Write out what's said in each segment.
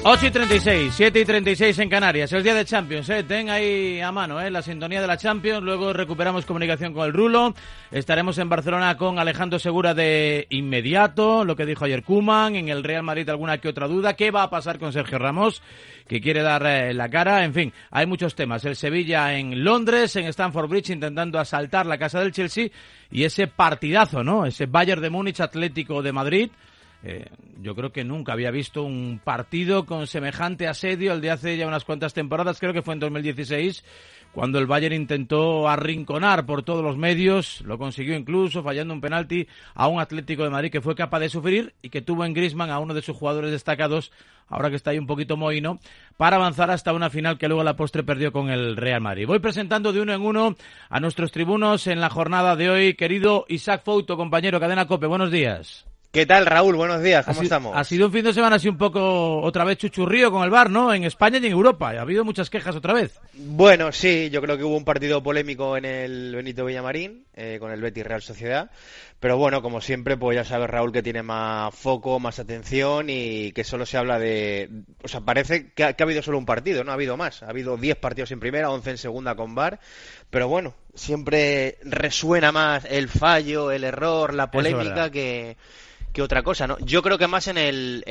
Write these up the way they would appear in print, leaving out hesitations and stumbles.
8:36, 7:36 en Canarias, el día de Champions, ten ahí a mano la sintonía de la Champions, luego recuperamos comunicación con el Rulo, estaremos en Barcelona con Alejandro Segura de inmediato, lo que dijo ayer Koeman, en el Real Madrid alguna que otra duda, qué va a pasar con Sergio Ramos, que quiere dar la cara, en fin, hay muchos temas, el Sevilla en Londres, en Stamford Bridge intentando asaltar la casa del Chelsea y ese partidazo, ¿no? Ese Bayern de Múnich Atlético de Madrid. Yo creo que nunca había visto un partido con semejante asedio, el de hace ya unas cuantas temporadas, creo que fue en 2016, cuando el Bayern intentó arrinconar por todos los medios, lo consiguió incluso fallando un penalti a un Atlético de Madrid que fue capaz de sufrir y que tuvo en Griezmann a uno de sus jugadores destacados, ahora que está ahí un poquito mohino, para avanzar hasta una final que luego a la postre perdió con el Real Madrid. Voy presentando de uno en uno a nuestros tribunos en la jornada de hoy. Querido Isaac Fouto, compañero Cadena COPE, buenos días. ¿Qué tal, Raúl? Buenos días, ¿cómo estamos? Ha sido un fin de semana así un poco otra vez chuchurrío con el VAR, ¿no? En España y en Europa. Ha habido muchas quejas otra vez. Bueno, sí, yo creo que hubo un partido polémico en el Benito Villamarín, con el Betis Real Sociedad. Pero bueno, como siempre, pues ya sabes, Raúl, que tiene más foco, más atención y que solo se habla de... O sea, parece que ha habido solo un partido, no ha habido más. Ha habido 10 partidos en primera, 11 en segunda con VAR. Pero bueno, siempre resuena más el fallo, el error, la polémica que otra cosa, ¿no? Yo creo que más en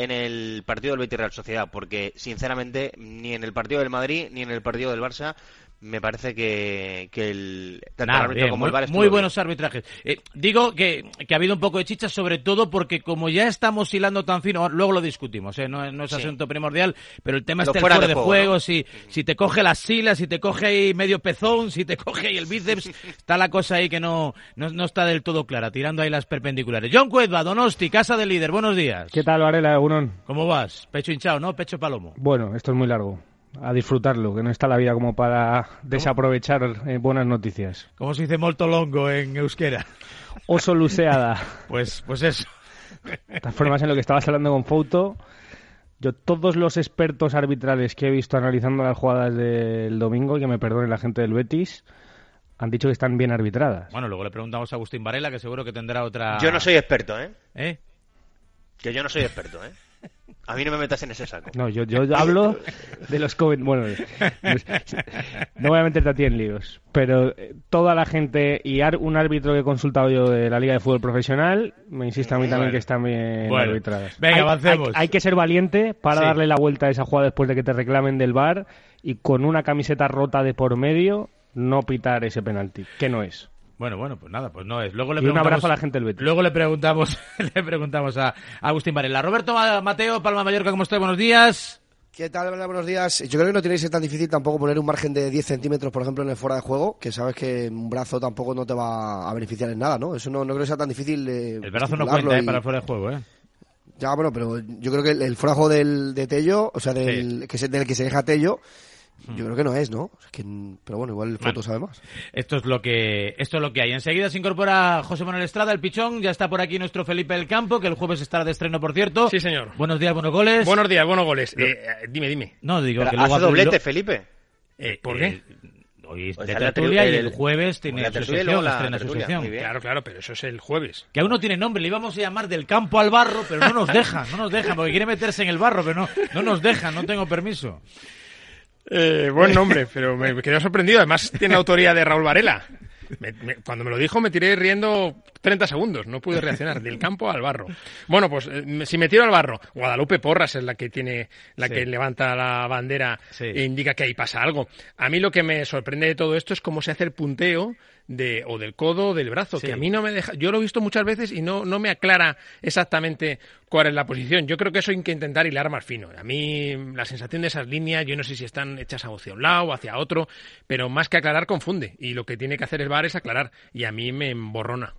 el partido del Betis Real Sociedad, porque sinceramente ni en el partido del Madrid ni en el partido del Barça me parece que tanto el árbitro como el VAR muy buenos arbitrajes. Digo que ha habido un poco de chicha, sobre todo porque como ya estamos hilando tan fino, luego lo discutimos, no es asunto primordial, pero el tema es el fuera de juego, ¿no? Si te coge las silas, si te coge ahí medio pezón, si te coge ahí el bíceps, está la cosa ahí que no está del todo clara, tirando ahí las perpendiculares. John Cuedva, Donosti, Casa del Líder, buenos días. ¿Qué tal, Varela, Egunon? ¿Cómo vas? Pecho hinchado, ¿no? Pecho palomo. Bueno, esto es muy largo. A disfrutarlo, que no está la vida como para desaprovechar buenas noticias. ¿Cómo se dice molto longo en euskera? Oso luceada. Pues eso. De todas formas, en lo que estabas hablando con Fouto, yo todos los expertos arbitrales que he visto analizando las jugadas del domingo, y que me perdone la gente del Betis, han dicho que están bien arbitradas. Bueno, luego le preguntamos a Agustín Varela, que seguro que tendrá otra... Yo no soy experto, ¿Eh? Que yo no soy experto, A mí no me metas en ese saco. No, yo hablo de los bueno, no voy a meterte a ti en líos, pero toda la gente y un árbitro que he consultado yo de la Liga de Fútbol Profesional me insiste a mí también que están bien arbitradas. Venga, avancemos. Hay que ser valiente para darle la vuelta a esa jugada después de que te reclamen del VAR y con una camiseta rota de por medio no pitar ese penalti, que no es. Bueno, pues nada, pues no es. Luego le un abrazo a la gente del Betis. Luego le preguntamos a Agustín Varela. Roberto Mateo, Palma Mallorca, ¿cómo estás? Buenos días. ¿Qué tal? Buenos días. Yo creo que no tiene que ser tan difícil tampoco poner un margen de 10 centímetros, por ejemplo, en el fuera de juego, que sabes que un brazo tampoco no te va a beneficiar en nada, ¿no? Eso no creo que sea tan difícil. El brazo no cuenta para el fuera de juego, Ya, bueno, pero yo creo que el fuera de juego de Tello, o sea, del que se deja Tello, yo creo que no es, ¿no? Pero bueno, igual el Fouto sabe más. Esto es lo que hay. Enseguida se incorpora José Manuel Estrada, el Pichón. Ya está por aquí nuestro Felipe del Campo, que el jueves estará de estreno, por cierto. Sí, señor. Buenos días, buenos goles. Buenos días, buenos goles. Dime. No, digo pero que luego hace doblete, Felipe. ¿Por qué? Hoy es de tertulia y el jueves tiene su sección, estrena su sección. Claro, pero eso es el jueves. Que aún no tiene nombre, le íbamos a llamar Del Campo al Barro, pero no nos dejan, porque quiere meterse en el barro, pero no nos dejan, no tengo permiso. Buen nombre, pero me quedé sorprendido. Además, tiene la autoría de Raúl Varela. Cuando me lo dijo, me tiré riendo 30 segundos. No pude reaccionar. Del campo al barro. Bueno, pues si me tiro al barro, Guadalupe Porras es la que que levanta la bandera e indica que ahí pasa algo. A mí lo que me sorprende de todo esto es cómo se hace el punteo o del codo o del brazo, que a mí no me deja. Yo lo he visto muchas veces y no me aclara exactamente cuál es la posición. Yo creo que eso hay que intentar hilar más fino. A mí la sensación de esas líneas, yo no sé si están hechas hacia un lado o hacia otro, pero más que aclarar confunde, y lo que tiene que hacer el VAR es aclarar, y a mí me emborrona.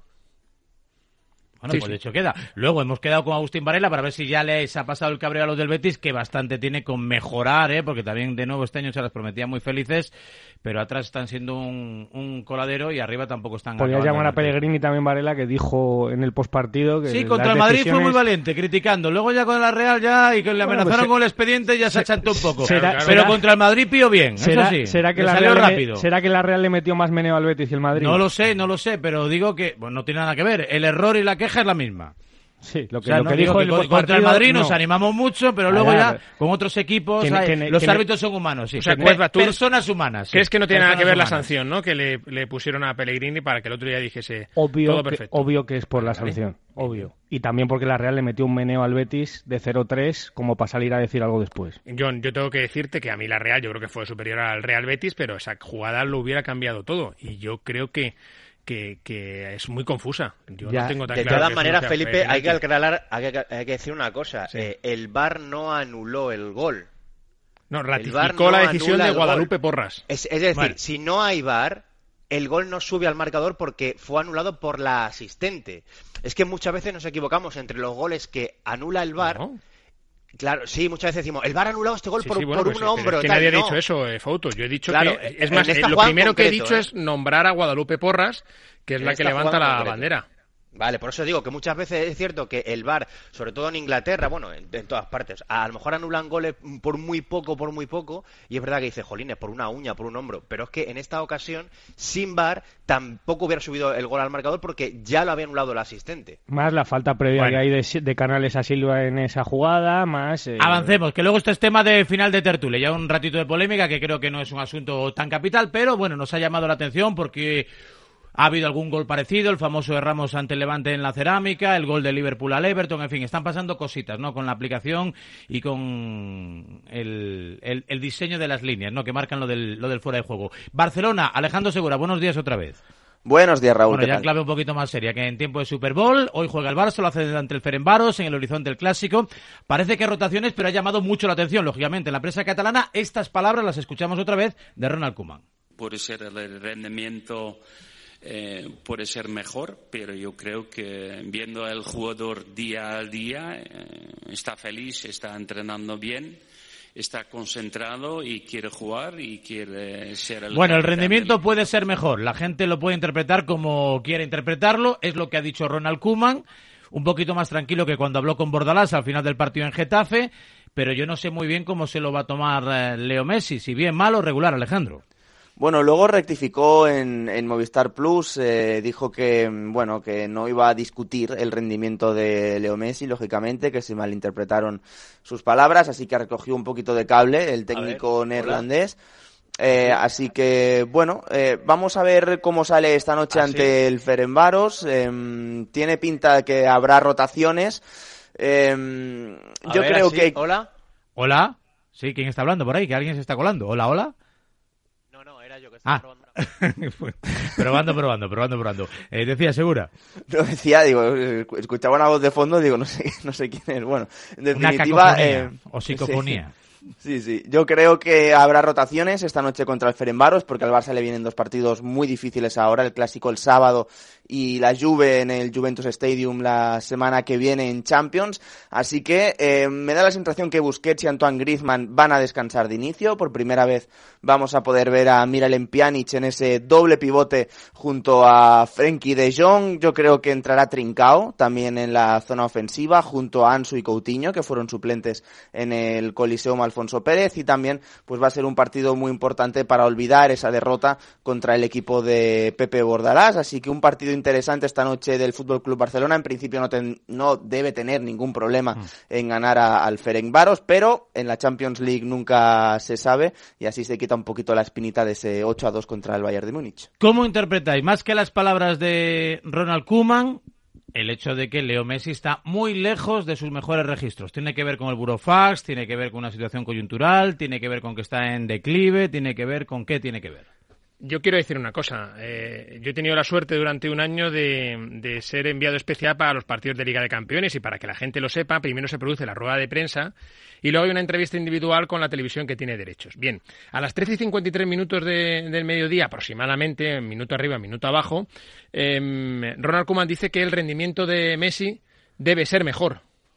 Bueno, pues de hecho queda. Luego hemos quedado con Agustín Varela para ver si ya les ha pasado el cabreo a los del Betis, que bastante tiene con mejorar, porque también de nuevo este año se las prometían muy felices, pero atrás están siendo un coladero y arriba tampoco están. Podrías llamar a Pellegrini también, Varela, que dijo en el postpartido que sí, contra el Madrid fue muy valiente, criticando. Luego ya con la Real y que le amenazaron con el expediente ya se achantó un poco. Pero contra el Madrid pío bien, eso sí. ¿Será que la Real le metió más meneo al Betis y el Madrid? No lo sé, pero digo que no tiene nada que ver. El error y la queja es la misma. Sí, lo que, o sea, lo que dijo contra el Madrid nos animamos mucho, pero luego ya con otros equipos los árbitros son humanos, sí. O sea, personas humanas. Sí. ¿Crees que no tiene nada que ver la sanción, ¿no? Que le pusieron a Pellegrini para que el otro día dijese todo perfecto? Obvio que es por la sanción, obvio. Y también porque la Real le metió un meneo al Betis de 0-3 como para salir a decir algo después. John, yo tengo que decirte que a mí la Real yo creo que fue superior al Real Betis, pero esa jugada lo hubiera cambiado todo. Y yo creo que es muy confusa. Yo no tengo tan de claro. De todas maneras, Felipe, hay que decir una cosa. Sí. El VAR no anuló el gol. No, ratificó la decisión de Guadalupe Porras. Es decir, si no hay VAR, el gol no sube al marcador porque fue anulado por la asistente. Es que muchas veces nos equivocamos entre los goles que anula el VAR... ¿No? Claro, sí, muchas veces decimos, el VAR ha anulado este gol por un hombro. Es que nadie ha dicho eso, Fouto. Yo he dicho que... Es más, lo primero que he dicho es nombrar a Guadalupe Porras, que es la que levanta la bandera. Vale, por eso digo que muchas veces es cierto que el VAR, sobre todo en Inglaterra, bueno, en todas partes, a lo mejor anulan goles por muy poco, y es verdad que dice, jolines, por una uña, por un hombro, pero es que en esta ocasión, sin VAR, tampoco hubiera subido el gol al marcador porque ya lo había anulado el asistente. Más la falta previa que hay de Canales a Silva en esa jugada, más... Avancemos, que luego este es tema de final de tertulia, ya un ratito de polémica, que creo que no es un asunto tan capital, pero bueno, nos ha llamado la atención porque... Ha habido algún gol parecido, el famoso de Ramos ante el Levante en la Cerámica, el gol de Liverpool al Everton, en fin, están pasando cositas, ¿no? Con la aplicación y con el diseño de las líneas, ¿no? Que marcan lo del fuera de juego. Barcelona, Alejandro Segura, buenos días otra vez. Buenos días, Raúl. Bueno, ya en clave un poquito más seria, que en tiempo de Super Bowl, hoy juega el Barça, lo hace ante el Ferencváros, en el horizonte del Clásico. Parece que hay rotaciones, pero ha llamado mucho la atención, lógicamente, en la prensa catalana. Estas palabras las escuchamos otra vez de Ronald Koeman. Puede ser el rendimiento... puede ser mejor, pero yo creo que viendo al jugador día a día está feliz, está entrenando bien, está concentrado y quiere jugar y quiere ser el... Bueno, el rendimiento puede ser mejor, la gente lo puede interpretar como quiere interpretarlo, es lo que ha dicho Ronald Koeman, un poquito más tranquilo que cuando habló con Bordalás al final del partido en Getafe, pero yo no sé muy bien cómo se lo va a tomar Leo Messi, si bien mal o regular, Alejandro. Bueno, luego rectificó en Movistar Plus, dijo que no iba a discutir el rendimiento de Leo Messi, lógicamente, que se malinterpretaron sus palabras, así que recogió un poquito de cable el técnico neerlandés. Así que, vamos a ver cómo sale esta noche ante el Ferencváros. Tiene pinta de que habrá rotaciones. Creo que... ¿Hola? ¿Hola? Sí, ¿quién está hablando por ahí? ¿Que alguien se está colando? ¿Hola, hola? Probando. Decía, Segura. No, decía, escuchaba una voz de fondo, no sé quién es. Bueno, en definitiva... Una cacofonía, o psicofonía. Sí. Yo creo que habrá rotaciones esta noche contra el Ferencváros, porque al Barça le vienen dos partidos muy difíciles ahora, el Clásico el sábado y la Juve en el Juventus Stadium la semana que viene en Champions. Así que me da la sensación que Busquets y Antoine Griezmann van a descansar de inicio. Por primera vez vamos a poder ver a Miralem Pjanic en ese doble pivote junto a Frenkie de Jong. Yo creo que entrará Trincao también en la zona ofensiva junto a Ansu y Coutinho, que fueron suplentes en el Coliseum Alfonso Pérez, y también pues va a ser un partido muy importante para olvidar esa derrota contra el equipo de Pepe Bordalás. Así que un partido interesante esta noche del FC Barcelona. En principio no debe tener ningún problema en ganar al Ferencváros, pero en la Champions League nunca se sabe, y así se quita un poquito la espinita de ese 8-2 contra el Bayern de Múnich. ¿Cómo interpretáis, más que las palabras de Ronald Koeman, el hecho de que Leo Messi está muy lejos de sus mejores registros? Tiene que ver con el Burofax, tiene que ver con una situación coyuntural, tiene que ver con que está en declive, tiene que ver con qué tiene que ver. Yo quiero decir una cosa. Yo he tenido la suerte durante un año de ser enviado especial para los partidos de Liga de Campeones, y para que la gente lo sepa, primero se produce la rueda de prensa y luego hay una entrevista individual con la televisión que tiene derechos. Bien, a las 13:53 minutos del mediodía, aproximadamente, minuto arriba, minuto abajo, Ronald Koeman dice que el rendimiento de Messi debe ser mejor.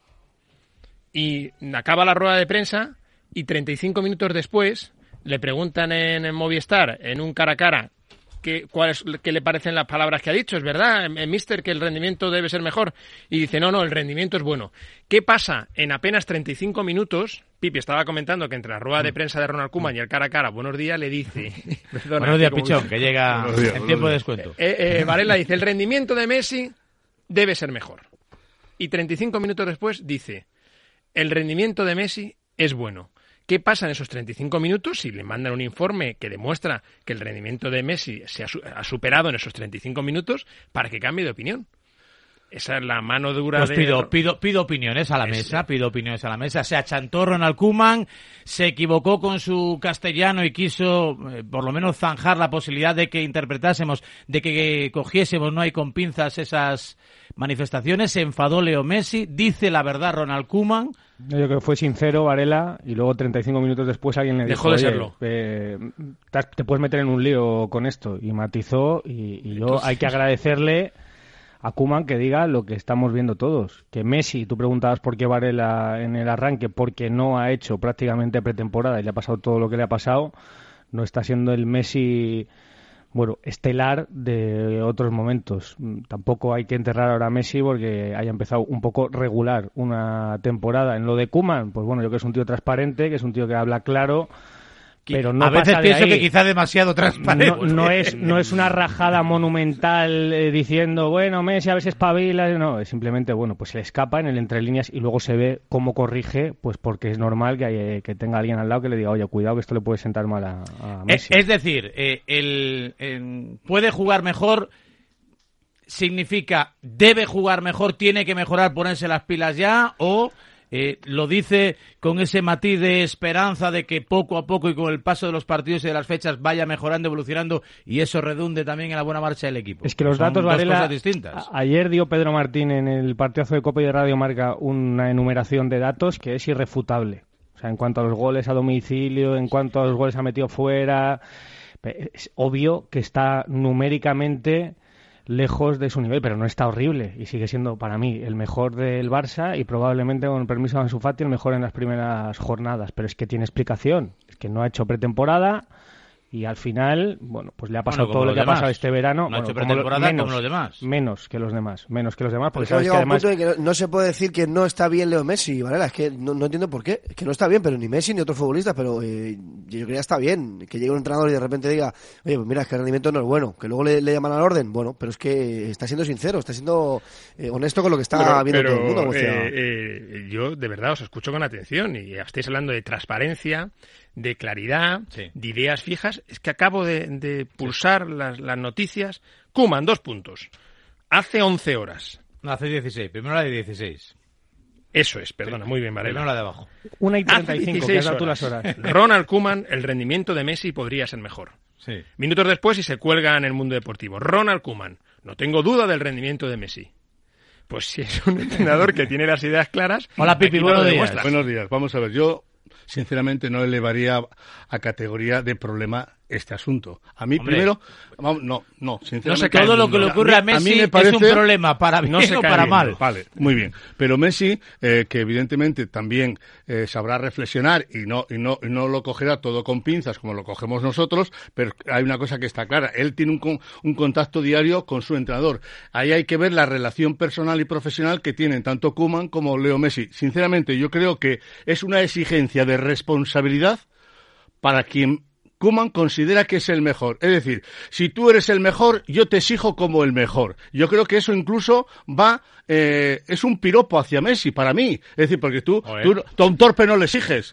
Y acaba la rueda de prensa y 35 minutos después le preguntan en Movistar, en un cara a cara, qué le parecen las palabras que ha dicho. ¿Es verdad, mister, que el rendimiento debe ser mejor? Y dice, no, el rendimiento es bueno. ¿Qué pasa? En apenas 35 minutos, Pipi estaba comentando que entre la rueda de prensa de Ronald Koeman y el cara a cara, buenos días, le dice... Perdona, buenos días, Pichón, que llega en tiempo de descuento. Varela dice, el rendimiento de Messi debe ser mejor. Y 35 minutos después dice, el rendimiento de Messi es bueno. ¿Qué pasa en esos 35 minutos si le mandan un informe que demuestra que el rendimiento de Messi se ha superado en esos 35 minutos para que cambie de opinión? Esa es la mano dura pues de... pido opiniones a la mesa, Se achantó Ronald Koeman, se equivocó con su castellano y quiso por lo menos zanjar la posibilidad de que interpretásemos, de que cogiésemos, no hay con pinzas esas manifestaciones. Se enfadó Leo Messi, dice la verdad Ronald Koeman. Yo creo que fue sincero Varela y luego 35 minutos después alguien le dijo, dejó de serlo. Te puedes meter en un lío con esto, y matizó, y yo hay que agradecerle a Koeman que diga lo que estamos viendo todos, que Messi, tú preguntabas por qué Varela en el arranque, porque no ha hecho prácticamente pretemporada y le ha pasado todo lo que le ha pasado, no está siendo el Messi, bueno, estelar de otros momentos. Tampoco hay que enterrar ahora a Messi porque haya empezado un poco regular una temporada. En lo de Koeman, pues bueno, yo creo que es un tío transparente, que es un tío que habla claro, pero no a veces pasa de pienso ahí. que quizá demasiado transparente. No es una rajada monumental diciendo, bueno, Messi a veces espabila. No, es simplemente, bueno, pues se le escapa en el entrelíneas y luego se ve cómo corrige, pues porque es normal que tenga alguien al lado que le diga, oye, cuidado que esto le puede sentar mal a Messi. Es decir, puede jugar mejor, significa debe jugar mejor, tiene que mejorar, ponerse las pilas ya, o... lo dice con ese matiz de esperanza de que poco a poco y con el paso de los partidos y de las fechas vaya mejorando, evolucionando y eso redunde también en la buena marcha del equipo. Es que los datos, Varela, distintas. Ayer dio Pedro Martín en el partidazo de Copa y de Radio Marca una enumeración de datos que es irrefutable. O sea, en cuanto a los goles a domicilio, en cuanto a los goles ha metido fuera, es obvio que está numéricamente lejos de su nivel, pero no está horrible y sigue siendo para mí el mejor del Barça y probablemente, con el permiso de Ansu Fati, el mejor en las primeras jornadas, pero es que tiene explicación, es que no ha hecho pretemporada y al final, bueno, pues le ha pasado todo lo que ha pasado este verano. No ha hecho pretemporada como los demás. Menos que los demás, porque sabes que además... punto de que no se puede decir que no está bien Leo Messi, Varela, es que no entiendo por qué, es que no está bien, pero ni Messi ni otros futbolistas, pero yo creo que ya está bien, que llegue un entrenador y de repente diga, oye, pues mira, es que el rendimiento no es bueno, que luego le llaman al orden, bueno, pero es que está siendo sincero, está siendo honesto con lo que está viendo todo el mundo. Yo de verdad os escucho con atención y estáis hablando de transparencia, de claridad, sí, de ideas fijas. Es que acabo de pulsar las noticias. Koeman, 2 puntos. Hace 11 horas. No, hace 16. Primero la de 16. Eso es, perdona, muy bien, Varela. Primero la de abajo. 1:35, que has dado tú las horas. Ronald Koeman, el rendimiento de Messi podría ser mejor. Sí. Minutos después y se cuelga en el mundo deportivo. Ronald Koeman, no tengo duda del rendimiento de Messi. Pues si es un entrenador que tiene las ideas claras... Hola, Pipi, buenos días. Buenos días. Vamos a ver, yo sinceramente no elevaría a categoría de problema este asunto. A mí, hombre, primero, no, sinceramente... No sé, todo lo que le ocurre a Messi me parece, es un problema para bien o para mal. Vale, muy bien. Pero Messi, que evidentemente también sabrá reflexionar y no lo cogerá todo con pinzas como lo cogemos nosotros, pero hay una cosa que está clara. Él tiene un contacto diario con su entrenador. Ahí hay que ver la relación personal y profesional que tienen tanto Koeman como Leo Messi. Sinceramente, yo creo que es una exigencia de responsabilidad para quien Koeman considera que es el mejor. Es decir, si tú eres el mejor, yo te exijo como el mejor. Yo creo que eso incluso es un piropo hacia Messi, para mí. Es decir, porque tú a un torpe no le exiges.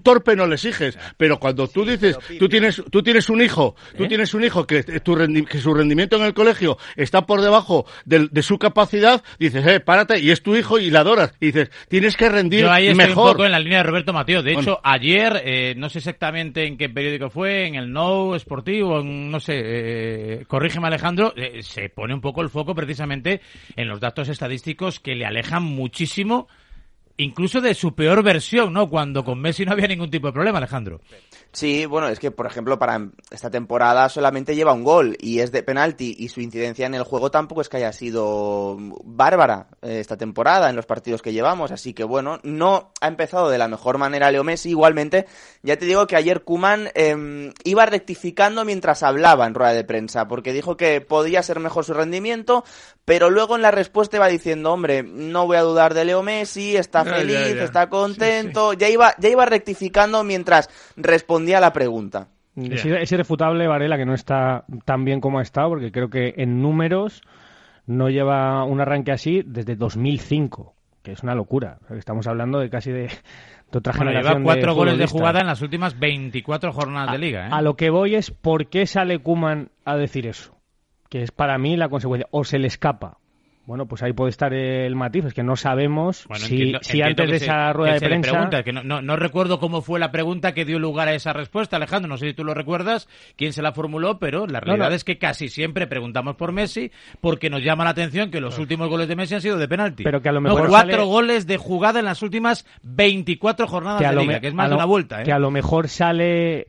Pero cuando tú dices, tú tienes un hijo, que su rendimiento en el colegio está por debajo de su capacidad, dices, párate, y es tu hijo y la adoras. Y dices, tienes que rendir mejor. Yo ahí estoy mejor. un poco en la línea de Roberto Mateo. De hecho, ayer, no sé exactamente en qué periódico fue, en el No Esportivo, no sé, corrígeme Alejandro, se pone un poco el foco precisamente en los datos estadísticos que le alejan muchísimo, incluso de su peor versión, ¿no? Cuando con Messi no había ningún tipo de problema, Alejandro. Sí, bueno, es que, por ejemplo, para esta temporada solamente lleva un gol y es de penalti y su incidencia en el juego tampoco es que haya sido bárbara esta temporada en los partidos que llevamos, así que bueno, no ha empezado de la mejor manera Leo Messi. Igualmente, ya te digo que ayer Koeman iba rectificando mientras hablaba en rueda de prensa, porque dijo que podía ser mejor su rendimiento, pero luego en la respuesta iba diciendo, hombre, no voy a dudar de Leo Messi, está feliz, está contento, sí. Ya iba rectificando mientras respondía a la pregunta. Es irrefutable, Varela, que no está tan bien como ha estado, porque creo que en números no lleva un arranque así desde 2005, que es una locura. O sea, que estamos hablando de casi de otra generación. Lleva 4 goles de futbolistas. jugada en las últimas 24 jornadas de Liga. A lo que voy es por qué sale Koeman a decir eso, que es para mí la consecuencia, o se le escapa. Bueno, pues ahí puede estar el matiz, es que no sabemos si antes de esa rueda de prensa... Pregunta, que no recuerdo cómo fue la pregunta que dio lugar a esa respuesta, Alejandro, no sé si tú lo recuerdas, quién se la formuló, pero la realidad es que casi siempre preguntamos por Messi porque nos llama la atención que los últimos goles de Messi han sido de penalti. Pero que a lo mejor 4 goles de jugada en las últimas 24 jornadas de Liga, que es más de una vuelta. Que a lo mejor sale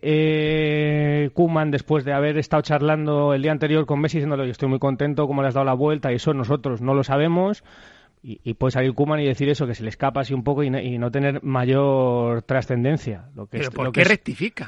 Koeman después de haber estado charlando el día anterior con Messi diciéndole, yo estoy muy contento, cómo le has dado la vuelta, y eso nosotros no lo sabemos, y puede salir Koeman y decir eso, que se le escapa así un poco y no tener mayor trascendencia. ¿Pero por qué rectifica?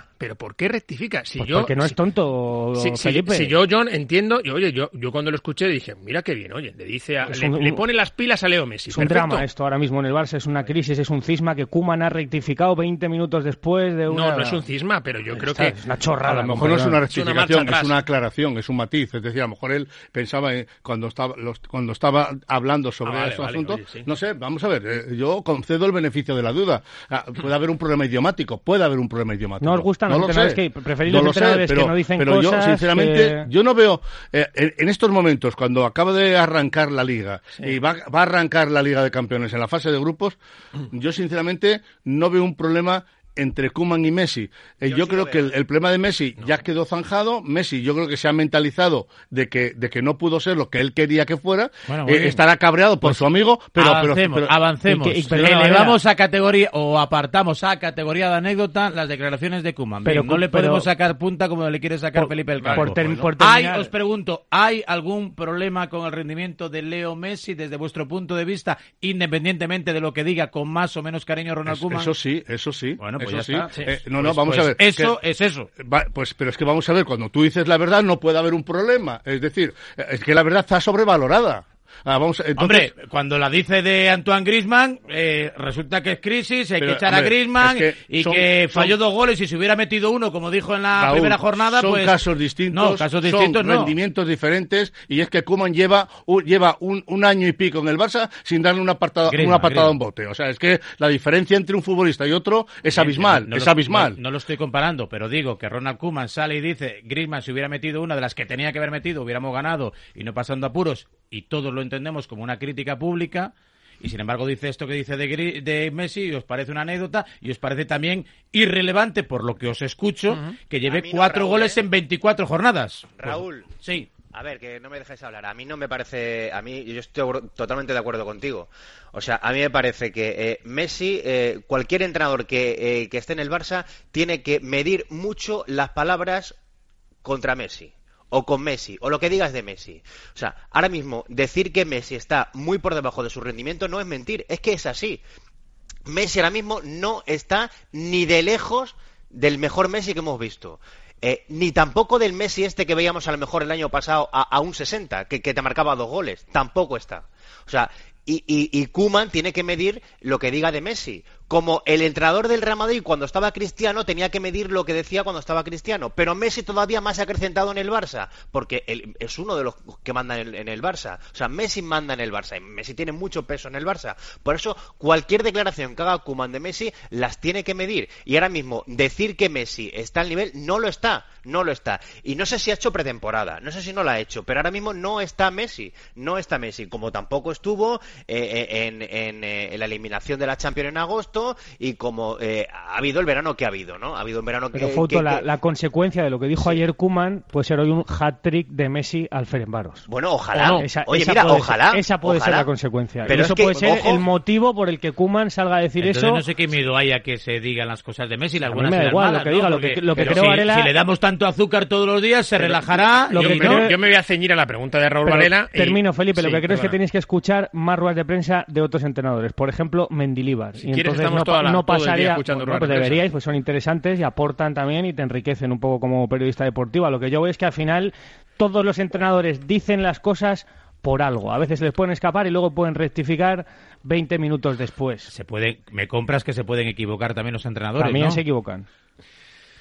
Si pues yo, porque no es tonto, Felipe. Si yo, John, entiendo, yo cuando lo escuché dije, mira qué bien, oye, le dice le pone las pilas a Leo Messi. Es un drama esto ahora mismo en el Barça, es una crisis, es un cisma que Koeman ha rectificado 20 minutos después de una... No es un cisma, pero yo creo que... Es una chorrada. A lo mejor no es una rectificación, es una aclaración, es un matiz. Es decir, a lo mejor él pensaba cuando estaba hablando sobre estos asuntos, oye, sí. No sé, vamos a ver, yo concedo el beneficio de la duda. Puede haber un problema idiomático, No os gustan los entrenadores que preferís los entrenadores que no dicen cosas. Pero yo, sinceramente, yo no veo, en estos momentos, cuando acaba de arrancar la Liga y va a arrancar la Liga de Campeones en la fase de grupos, yo sinceramente no veo un problema entre Koeman y Messi. Yo creo que el problema de Messi ya quedó zanjado. Messi yo creo que se ha mentalizado de que no pudo ser lo que él quería que fuera. Bueno, estará cabreado por su amigo, pero avancemos. Elevamos a categoría o apartamos a categoría de anécdota las declaraciones de Koeman. Pero no le podemos sacar punta como le quiere sacar Felipe del Campo. Os pregunto, ¿hay algún problema con el rendimiento de Leo Messi desde vuestro punto de vista, independientemente de lo que diga con más o menos cariño Ronald Koeman? Eso sí. Bueno, pues eso ya sí. Está. Vamos a ver. Eso es eso. Pero es que vamos a ver, cuando tú dices la verdad no puede haber un problema. Es decir, es que la verdad está sobrevalorada. Hombre, cuando la dice de Antoine Griezmann, resulta que es crisis, hay que echar a Griezmann que falló 2 goles y si hubiera metido uno, como dijo en la primera jornada, son pues... casos distintos, son rendimientos diferentes, y es que Koeman lleva un año y pico en el Barça sin darle una patada a un bote. O sea, es que la diferencia entre un futbolista y otro es abismal, No lo estoy comparando, pero digo que Ronald Koeman sale y dice, Griezmann si hubiera metido una de las que tenía que haber metido, hubiéramos ganado y no pasando apuros, y todos lo entendemos como una crítica pública, y sin embargo dice esto que dice de Messi y os parece una anécdota y os parece también irrelevante, por lo que os escucho, que lleve 4 goles en 24 jornadas. Raúl, sí. A ver, que no me dejes hablar. A mí no me parece... yo estoy totalmente de acuerdo contigo. O sea, a mí me parece que Messi, cualquier entrenador que esté en el Barça, tiene que medir mucho las palabras contra Messi. O con Messi, o lo que digas de Messi. O sea, ahora mismo, decir que Messi está muy por debajo de su rendimiento no es mentir, es que es así. Messi ahora mismo no está ni de lejos del mejor Messi que hemos visto. Ni tampoco del Messi este que veíamos a lo mejor el año pasado a un 60, que te marcaba 2 goles. Tampoco está. O sea, y Koeman tiene que medir lo que diga de Messi. Como el entrenador del Real Madrid cuando estaba Cristiano tenía que medir lo que decía cuando estaba Cristiano. Pero Messi todavía más acrecentado en el Barça, porque él es uno de los que manda en el Barça. O sea, Messi manda en el Barça y Messi tiene mucho peso en el Barça. Por eso, cualquier declaración que haga Koeman de Messi las tiene que medir. Y ahora mismo, decir que Messi está al nivel, no lo está. Y no sé si ha hecho pretemporada, no sé si no la ha hecho, pero ahora mismo no está Messi. Como tampoco estuvo en la eliminación de la Champions en agosto, y como ha habido el verano que ha habido, ¿no? Ha habido un verano que... Pero Fouto, la consecuencia de lo que dijo ayer Koeman puede ser hoy un hat-trick de Messi al Ferencváros. Bueno, ojalá. No, ojalá. Esa puede ser la consecuencia. Pero eso puede ser el motivo por el que Koeman salga a decir entonces, eso. No sé qué miedo hay a que se digan las cosas de Messi, las buenas y las malas, lo que diga, ¿no? lo que creo, Varela... Si le damos tanto azúcar todos los días, se relajará. Yo me voy a ceñir a la pregunta de Raúl Varela. Termino, Felipe. Lo que creo es que tenéis que escuchar más ruedas de prensa de otros entrenadores. Por ejemplo, Mendilibar. Si quieres, entonces no pasaría... Pues deberíais, pues son interesantes y aportan también y te enriquecen un poco como periodista deportivo. A lo que yo voy es que al final todos los entrenadores dicen las cosas por algo. A veces les pueden escapar y luego pueden rectificar 20 minutos después. Me compras que se pueden equivocar también los entrenadores, también ¿no? se equivocan.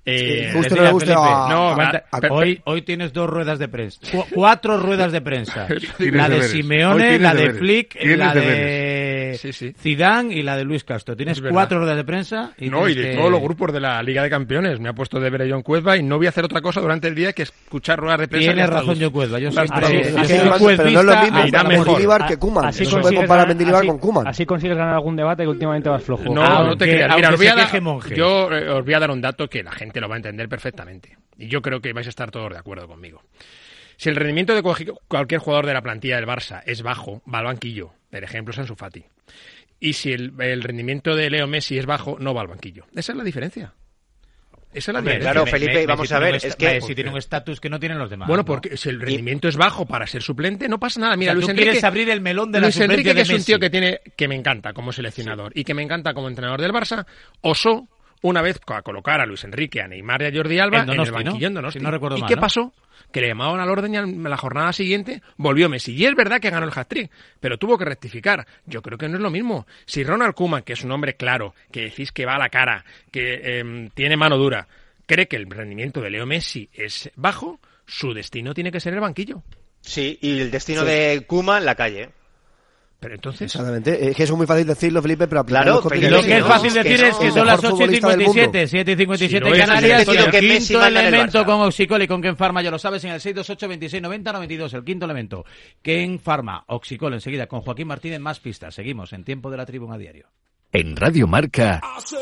Justo no le gusta hoy tienes 2 ruedas de prensa. 4 ruedas de prensa. La de deberes. Simeone, la de Flick, la de Sí. Zidane y la de Luis Castro. Tienes 4 ruedas de prensa. Y de todos los grupos de la Liga de Campeones. Me ha puesto deber John Cuezba y no voy a hacer otra cosa durante el día que escuchar ruedas de prensa. Tienes razón, John Cuezba. Yo siempre pero no es lo mismo Mendilibar que Koeman. No se puede comparar Mendilibar con Koeman. Así consigues ganar algún debate que últimamente vas flojo. No te creas. Mira, os voy a dar un dato que la gente lo va a entender perfectamente. Y yo creo que vais a estar todos de acuerdo conmigo. Si el rendimiento de cualquier jugador de la plantilla del Barça es bajo, va al banquillo. El ejemplo es Ansu Fati. Y si el rendimiento de Leo Messi es bajo, no va al banquillo. Esa es la diferencia. Claro, Felipe, vamos a ver, es que si tiene un estatus que no tienen los demás. Bueno, porque si el rendimiento es bajo para ser suplente, no pasa nada. Mira, Luis Enrique, quieres abrir el melón de la Luis Enrique, que es un tío que que me encanta como seleccionador y que me encanta como entrenador del Barça, osó una vez a colocar a Luis Enrique, a Neymar y a Jordi Alba en el banquillo en Donosti. Si no recuerdo ¿Y mal, qué pasó? Que le llamaban al orden y en la jornada siguiente volvió Messi. Y es verdad que ganó el hat-trick, pero tuvo que rectificar. Yo creo que no es lo mismo. Si Ronald Koeman, que es un hombre claro, que decís que va a la cara, que tiene mano dura, cree que el rendimiento de Leo Messi es bajo, su destino tiene que ser el banquillo. Sí, y el destino de Koeman, la calle. Pero entonces... Exactamente. Es que eso es muy fácil decirlo, Felipe, pero claro, lo que es fácil decir es que son las 8:57, 7:57 en Canarias. El quinto elemento con Oxicol y con Ken Pharma, ya lo sabes, en el 628-26-90-92. El quinto elemento, Ken Pharma, Oxicol, enseguida con Joaquín Martínez, más pistas. Seguimos en Tiempo de la Tribuna a diario. En Radio Marca...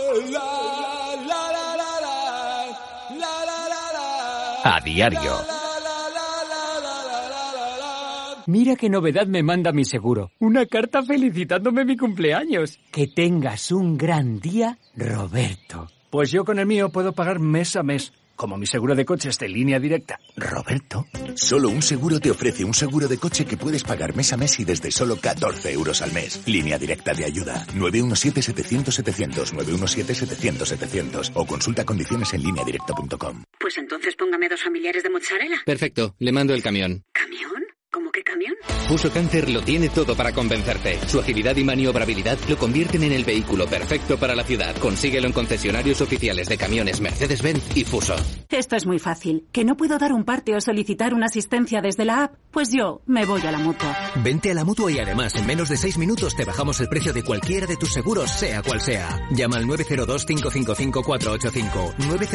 A diario. Mira qué novedad me manda mi seguro. Una carta felicitándome mi cumpleaños. Que tengas un gran día, Roberto. Pues yo con el mío puedo pagar mes a mes. Como mi seguro de coche es de Línea Directa. Roberto. Solo un seguro te ofrece un seguro de coche que puedes pagar mes a mes y desde solo 14 euros al mes. Línea Directa de ayuda. 917-700-700. 917-700-700. O consulta condiciones en lineadirecta.com. Pues entonces póngame 2 familiares de mozzarella. Perfecto, le mando el camión. ¿Camión? ¿Cómo que camión? Fuso Cancer lo tiene todo para convencerte. Su agilidad y maniobrabilidad lo convierten en el vehículo perfecto para la ciudad. Consíguelo en concesionarios oficiales de camiones Mercedes-Benz y Fuso. Esto es muy fácil. ¿Que no puedo dar un parte o solicitar una asistencia desde la app? Pues yo me voy a la Mutua. Vente a la Mutua y además en menos de 6 minutos te bajamos el precio de cualquiera de tus seguros, sea cual sea. Llama al 902-555-485.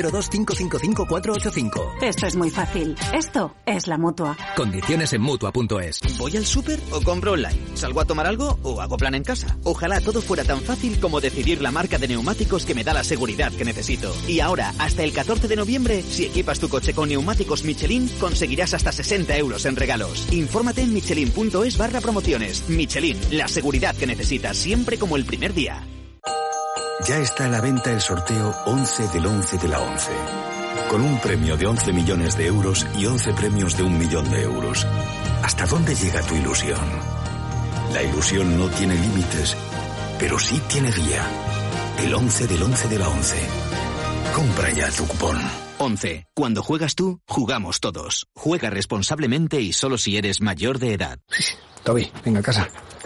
902-555-485. Esto es muy fácil. Esto es la Mutua. Condiciones en Mutua.es. ¿Voy al súper o compro online? ¿Salgo a tomar algo o hago plan en casa? Ojalá todo fuera tan fácil como decidir la marca de neumáticos que me da la seguridad que necesito. Y ahora, hasta el 14 de noviembre, si equipas tu coche con neumáticos Michelin, conseguirás hasta 60 euros en regalos. Infórmate en michelin.es/promociones. Michelin, la seguridad que necesitas siempre como el primer día. Ya está a la venta el sorteo 11 del 11 de la 11. Con un premio de 11 millones de euros y 11 premios de 1 millón de euros. ¿Hasta dónde llega tu ilusión? La ilusión no tiene límites, pero sí tiene día. El 11 del 11 de la 11. Compra ya tu cupón. 11. Cuando juegas tú, jugamos todos. Juega responsablemente y solo si eres mayor de edad. Toby, venga a casa.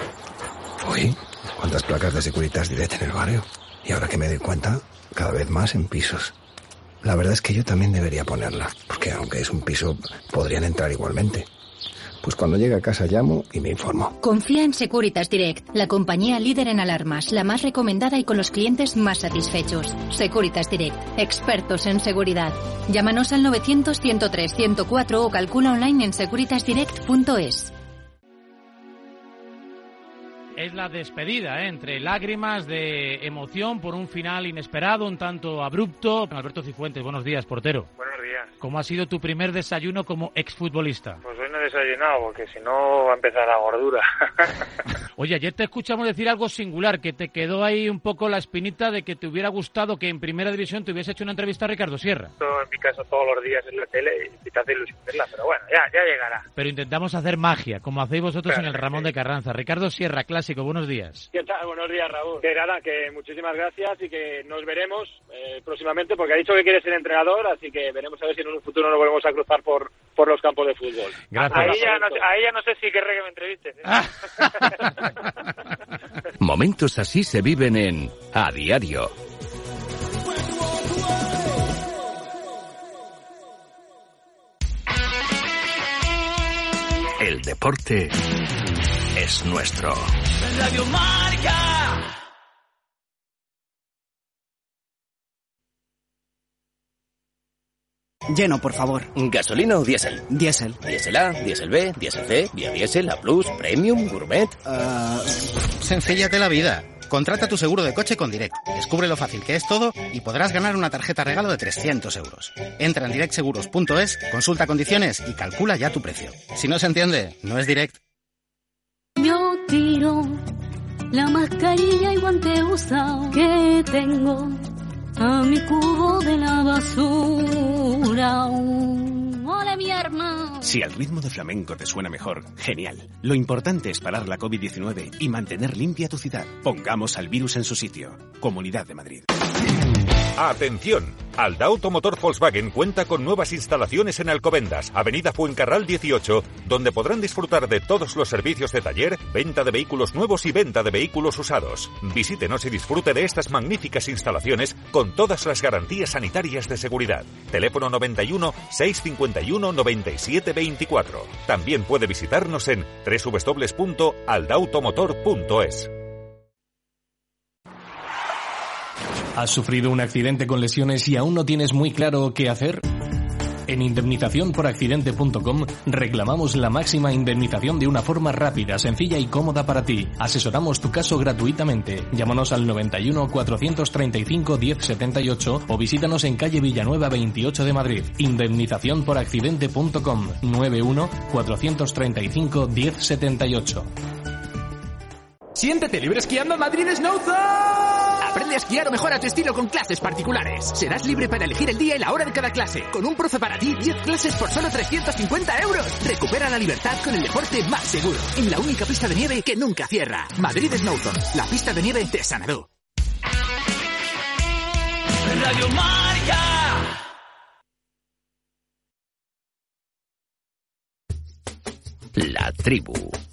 Uy, ¿cuántas placas de Securitas Direct en el barrio? Y ahora que me doy cuenta, cada vez más en pisos. La verdad es que yo también debería ponerla, porque aunque es un piso, podrían entrar igualmente. Pues cuando llegue a casa llamo y me informo. Confía en Securitas Direct, la compañía líder en alarmas, la más recomendada y con los clientes más satisfechos. Securitas Direct, expertos en seguridad. Llámanos al 900-103-104 o calcula online en securitasdirect.es. Es la despedida, entre lágrimas de emoción por un final inesperado, un tanto abrupto. Alberto Cifuentes, buenos días, portero. Buenos días. ¿Cómo ha sido tu primer desayuno como exfutbolista? Pues hoy no he desayunado, porque si no va a empezar la gordura. Oye, ayer te escuchamos decir algo singular, que te quedó ahí un poco la espinita de que te hubiera gustado que en Primera División te hubiese hecho una entrevista a Ricardo Sierra. Esto en mi caso todos los días en la tele y te hace ilusión verla, pero bueno, ya llegará. Pero intentamos hacer magia, como hacéis vosotros en el Ramón de Carranza. Ricardo Sierra, clásico, buenos días. ¿Qué tal? Buenos días, Raúl. Que nada, que muchísimas gracias y que nos veremos próximamente, porque ha dicho que quiere ser entrenador, así que veremos a ver si en un futuro nos volvemos a cruzar por los campos de fútbol. Gracias. Ahí ya no sé si querré que me entrevistes. Momentos así se viven en A Diario. deporte es nuestro. Radio Marca. Lleno, por favor. ¿Gasolina o diésel? Diésel. ¿Diésel A, diésel B, diésel C, biodiesel, A+, Premium, Gourmet? Sencíllate la vida. Contrata tu seguro de coche con Direct. Descubre lo fácil que es todo y podrás ganar una tarjeta regalo de 300 euros. Entra en directseguros.es, consulta condiciones y calcula ya tu precio. Si no se entiende, no es Direct. Yo tiro la mascarilla y guante usado que tengo a mi cubo de la basura. ¡Hola, mi hermano! Si al ritmo de flamenco te suena mejor, genial. Lo importante es parar la COVID-19 y mantener limpia tu ciudad. Pongamos al virus en su sitio. Comunidad de Madrid. ¡Atención! Aldauto Motor Volkswagen cuenta con nuevas instalaciones en Alcobendas, Avenida Fuencarral 18, donde podrán disfrutar de todos los servicios de taller, venta de vehículos nuevos y venta de vehículos usados. Visítenos y disfrute de estas magníficas instalaciones con todas las garantías sanitarias de seguridad. Teléfono 91 651 97 24. También puede visitarnos en www.aldautomotor.es. ¿Has sufrido un accidente con lesiones y aún no tienes muy claro qué hacer? En indemnizacionporaccidente.com reclamamos la máxima indemnización de una forma rápida, sencilla y cómoda para ti. Asesoramos tu caso gratuitamente. Llámanos al 91 435 1078 o visítanos en calle Villanueva 28 de Madrid. Indemnizacionporaccidente.com 91 435 1078. Siéntete libre esquiando en Madrid Snow Zone. Aprende a esquiar o mejora tu estilo con clases particulares. Serás libre para elegir el día y la hora de cada clase. Con un profe para ti, 10 clases por solo 350 euros. Recupera la libertad con el deporte más seguro. En la única pista de nieve que nunca cierra. Madrid Snow Zone, la pista de nieve de Sanadú. Radio Marca. La tribu.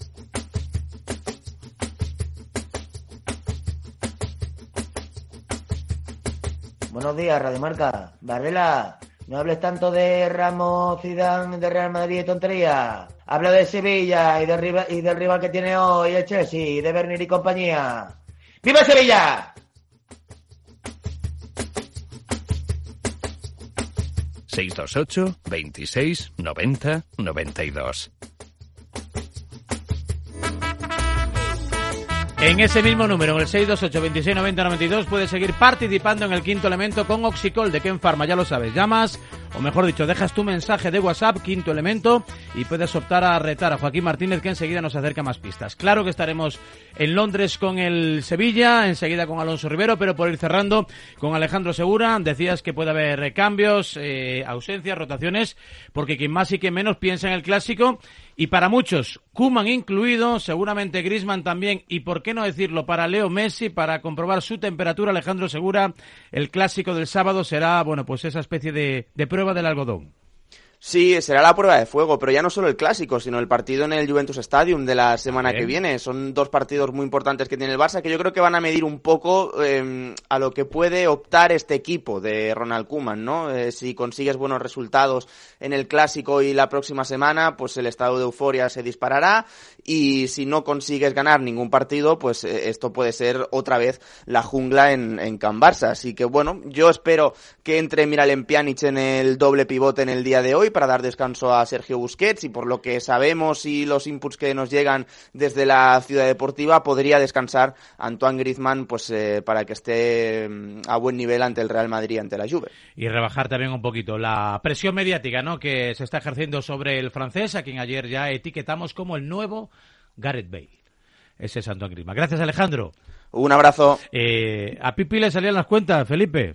Buenos días, Radio Marca. Varela, no hables tanto de Ramos, Zidane, de Real Madrid y tontería. Habla de Sevilla y del rival que tiene hoy el Chelsea, de Bernier y compañía. ¡Viva Sevilla! 628 26 90 92. En ese mismo número, en el 628 26 90 92, puedes seguir participando en el quinto elemento con Oxicol de Ken Pharma, ya lo sabes, llamas, o mejor dicho, dejas tu mensaje de WhatsApp, quinto elemento, y puedes optar a retar a Joaquín Martínez, que enseguida nos acerca más pistas. Claro que estaremos en Londres con el Sevilla, enseguida con Alonso Rivero, pero por ir cerrando con Alejandro Segura, decías que puede haber cambios, ausencias, rotaciones, porque quien más y quien menos piensa en el clásico, y para muchos, Koeman incluido, seguramente Griezmann también, y por qué no decirlo, para Leo Messi, para comprobar su temperatura, Alejandro Segura, el clásico del sábado será, bueno, pues esa especie de prueba del algodón. Sí, será la prueba de fuego, pero ya no solo el clásico, sino el partido en el Juventus Stadium de la semana que viene. Son dos partidos muy importantes que tiene el Barça, que yo creo que van a medir un poco a lo que puede optar este equipo de Ronald Koeman, ¿no? Si consigues buenos resultados en el clásico y la próxima semana, pues el estado de euforia se disparará, y si no consigues ganar ningún partido, pues esto puede ser otra vez la jungla en Can Barça. Así que bueno, yo espero que entre Miralem Pjanic en el doble pivote en el día de hoy, para dar descanso a Sergio Busquets, y por lo que sabemos y los inputs que nos llegan desde la ciudad deportiva, podría descansar Antoine Griezmann, pues para que esté a buen nivel ante el Real Madrid, ante la Juve. Y rebajar también un poquito la presión mediática, ¿no?, que se está ejerciendo sobre el francés, a quien ayer ya etiquetamos como el nuevo Gareth Bale. Ese es Antoine Griezmann. Gracias, Alejandro. Un abrazo. A Pipi le salían las cuentas, Felipe.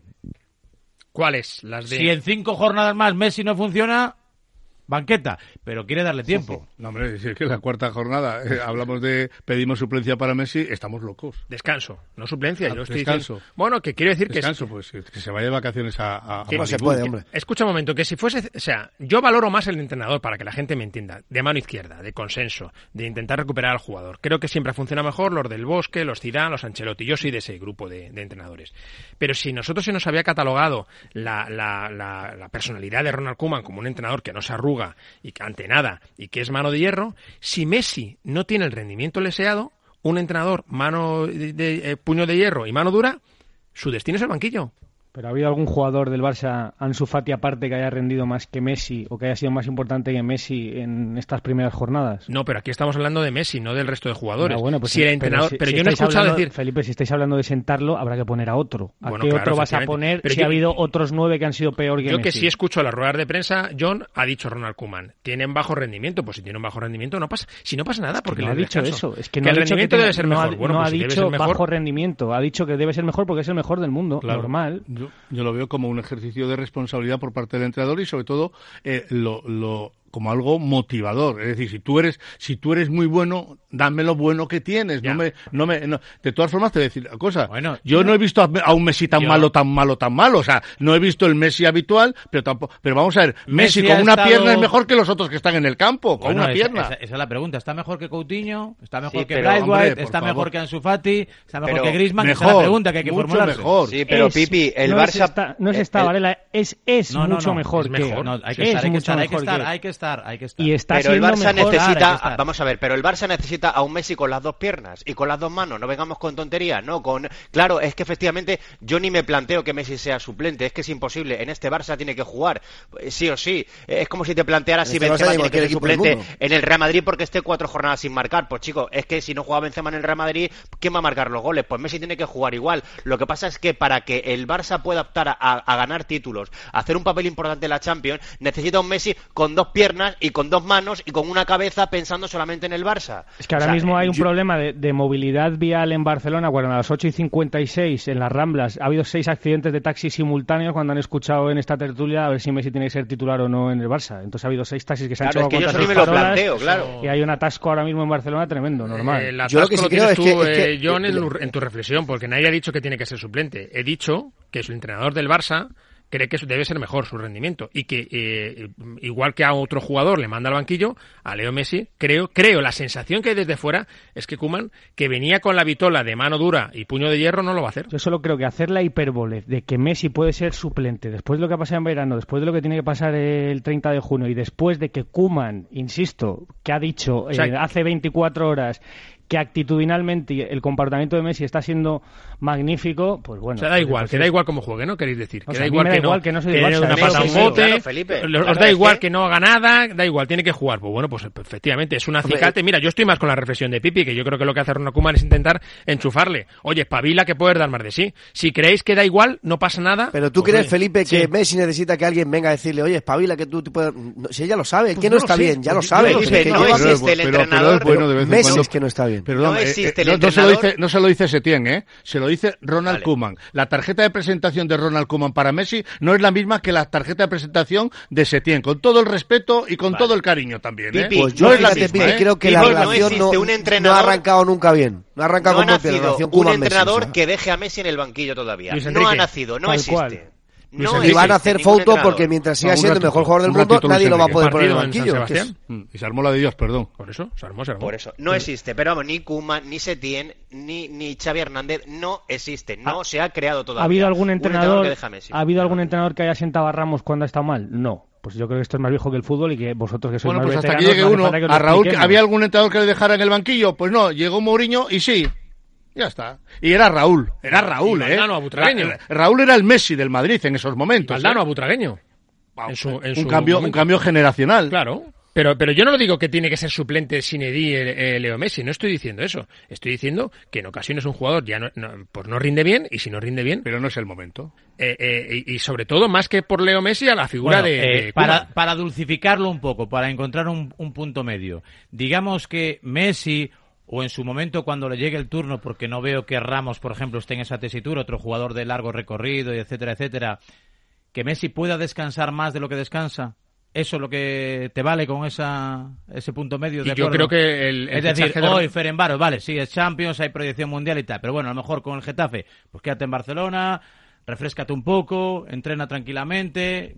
¿Cuáles? Las de... Si en 5 jornadas más Messi no funciona, banqueta, pero quiere darle tiempo. Sí. No, hombre, si es que la cuarta jornada hablamos de pedimos suplencia para Messi, estamos locos. Descanso, no suplencia. Yo estoy descanso. Diciendo... Bueno, que quiero decir descanso, pues que se vaya de vacaciones a no se puede, hombre. Escucha un momento, que si fuese... O sea, yo valoro más el entrenador, para que la gente me entienda, de mano izquierda, de consenso, de intentar recuperar al jugador. Creo que siempre funciona mejor los del Bosque, los Zidane, los Ancelotti. Yo soy de ese grupo de entrenadores. Pero si nosotros se nos había catalogado la personalidad de Ronald Koeman como un entrenador que no se arruga, arruga y que ante nada y que es mano de hierro, si Messi no tiene el rendimiento deseado, un entrenador puño de hierro y mano dura, su destino es el banquillo. ¿Pero ha habido algún jugador del Barça, Ansu Fati aparte, que haya rendido más que Messi o que haya sido más importante que Messi en estas primeras jornadas? No, pero aquí estamos hablando de Messi, no del resto de jugadores. No, bueno, pues si el entrenador, pero yo no he escuchado decir... Felipe, si estáis hablando de sentarlo, habrá que poner a otro. ¿A bueno, qué claro, otro vas a poner pero si ha habido otros 9 que han sido peor que Messi? Yo que sí escucho las ruedas de prensa, John, ha dicho Ronald Koeman, tienen bajo rendimiento, pues si tienen un bajo rendimiento no pasa, si no pasa nada, porque no le ha dicho descanso. eso, es que no que ha el dicho rendimiento que debe ser mejor. Bueno, no pues ha si debe dicho ser mejor... bajo rendimiento, ha dicho que debe ser mejor porque es el mejor del mundo, claro. Normal. Yo lo veo como un ejercicio de responsabilidad por parte del entrenador y sobre todo como algo motivador. Es decir, si tú eres muy bueno, dame lo bueno que tienes. No. De todas formas, te voy a decir una cosa. Bueno, yo no he visto a un Messi tan malo. O sea, no he visto el Messi habitual, pero vamos a ver, Messi con una pierna es mejor que los otros que están en el campo, con una pierna. Esa es la pregunta. ¿Está mejor que Coutinho? ¿Está mejor que Braithwaite? ¿Está mejor que Ansu Fati? ¿Está mejor que Griezmann? Esa es la pregunta que hay que formularse. Mejor. Sí, pero Pipi, el Barça... Varela, es mucho mejor que... Hay que estar. Pero el Barça necesita, vamos a ver, pero el Barça necesita a un Messi con las dos piernas y con las dos manos, no vengamos con tonterías, no, claro, es que efectivamente yo ni me planteo que Messi sea suplente, es que es imposible, en este Barça tiene que jugar, sí o sí, es como si te plantearas si Benzema tiene que ser suplente en el Real Madrid porque esté 4 jornadas sin marcar, pues chicos, es que si no juega Benzema en el Real Madrid, ¿quién va a marcar los goles? Pues Messi tiene que jugar igual, lo que pasa es que para que el Barça pueda optar a ganar títulos, a hacer un papel importante en la Champions, necesita un Messi con 2 piernas y con 2 manos y con una cabeza pensando solamente en el Barça. Es que ahora mismo hay un problema de movilidad vial en Barcelona, cuando a las 8:56 en las Ramblas ha habido 6 accidentes de taxis simultáneos cuando han escuchado en esta tertulia a ver si Messi tiene que ser titular o no en el Barça. Entonces ha habido 6 taxis que se han chocado contra sus farolas, claro. Y hay un atasco ahora mismo en Barcelona tremendo, normal. Yo lo que sí creo es que John, en tu reflexión, porque nadie ha dicho que tiene que ser suplente. He dicho que el entrenador del Barça cree que debe ser mejor su rendimiento y que igual que a otro jugador le manda al banquillo, a Leo Messi, creo, la sensación que hay desde fuera es que Koeman, que venía con la vitola de mano dura y puño de hierro, no lo va a hacer. Yo solo creo que hacer la hipérbole de que Messi puede ser suplente después de lo que ha pasado en verano, después de lo que tiene que pasar el 30 de junio y después de que Koeman, insisto, que ha dicho hace 24 horas que actitudinalmente el comportamiento de Messi está siendo magnífico, pues bueno. O sea, da igual, que da igual cómo juegue, ¿no? Queréis decir. Que da igual que no se dé una pata a un bote, os da igual que no haga nada, da igual, tiene que jugar. Pues bueno, pues efectivamente, es un acicate. Mira, yo estoy más con la reflexión de Pipi, que yo creo que lo que hace Ronald Koeman es intentar enchufarle. Oye, espabila que puedes dar más de sí. Si creéis que da igual, no pasa nada. Pero tú crees, Felipe, que Messi necesita que alguien venga a decirle, oye, espabila que tú te puedes... No, si ella lo sabe, el que no está bien, ya lo sabe. Felipe, no existe el entrenador. Messi es que no está bien. Perdón, no se lo dice Setién, se lo dice Ronald Koeman. La tarjeta de presentación de Ronald Koeman para Messi no es la misma que la tarjeta de presentación de Setién, con todo el respeto y con todo el cariño también. Pipi, pues yo creo que la relación no ha arrancado nunca bien. No ha arrancado con un entrenador que deje a Messi en el banquillo todavía. No ha nacido, no existe. Y van a hacer foto porque mientras siga siendo el mejor jugador del mundo, nadie lo va a poder poner en el banquillo. Y se armó la de Dios, perdón. Por eso, se armó. Por eso, no existe. Pero vamos, ni Koeman, ni Setién, ni Xavi Hernández, no existe. No se ha creado todavía. ¿Ha habido algún entrenador que haya sentado a Ramos cuando ha estado mal? No. Pues yo creo que esto es más viejo que el fútbol y que vosotros que sois más veteranos... Bueno, pues hasta que llegue uno. A Raúl, ¿había algún entrenador que le dejara en el banquillo? Pues no, llegó Mourinho y sí. Ya está. Y era Raúl, Valdano a Butragueño. Raúl era el Messi del Madrid en esos momentos. Valdano a Butragueño. Un cambio generacional. Claro. Pero yo no lo digo que tiene que ser suplente sine die Leo Messi, no estoy diciendo eso. Estoy diciendo que en ocasiones un jugador ya pues no rinde bien, y si no rinde bien... Pero no es el momento. Y sobre todo, más que por Leo Messi, a la figura de para dulcificarlo un poco, para encontrar un punto medio. Digamos que Messi... o en su momento cuando le llegue el turno, porque no veo que Ramos, por ejemplo, esté en esa tesitura, otro jugador de largo recorrido, y etcétera, etcétera, que Messi pueda descansar más de lo que descansa. ¿Eso es lo que te vale con ese punto medio? Y yo creo que es decir, hoy Ferenbaros, vale, sí, es Champions, hay proyección mundial y tal, pero bueno, a lo mejor con el Getafe, pues quédate en Barcelona, refréscate un poco, entrena tranquilamente...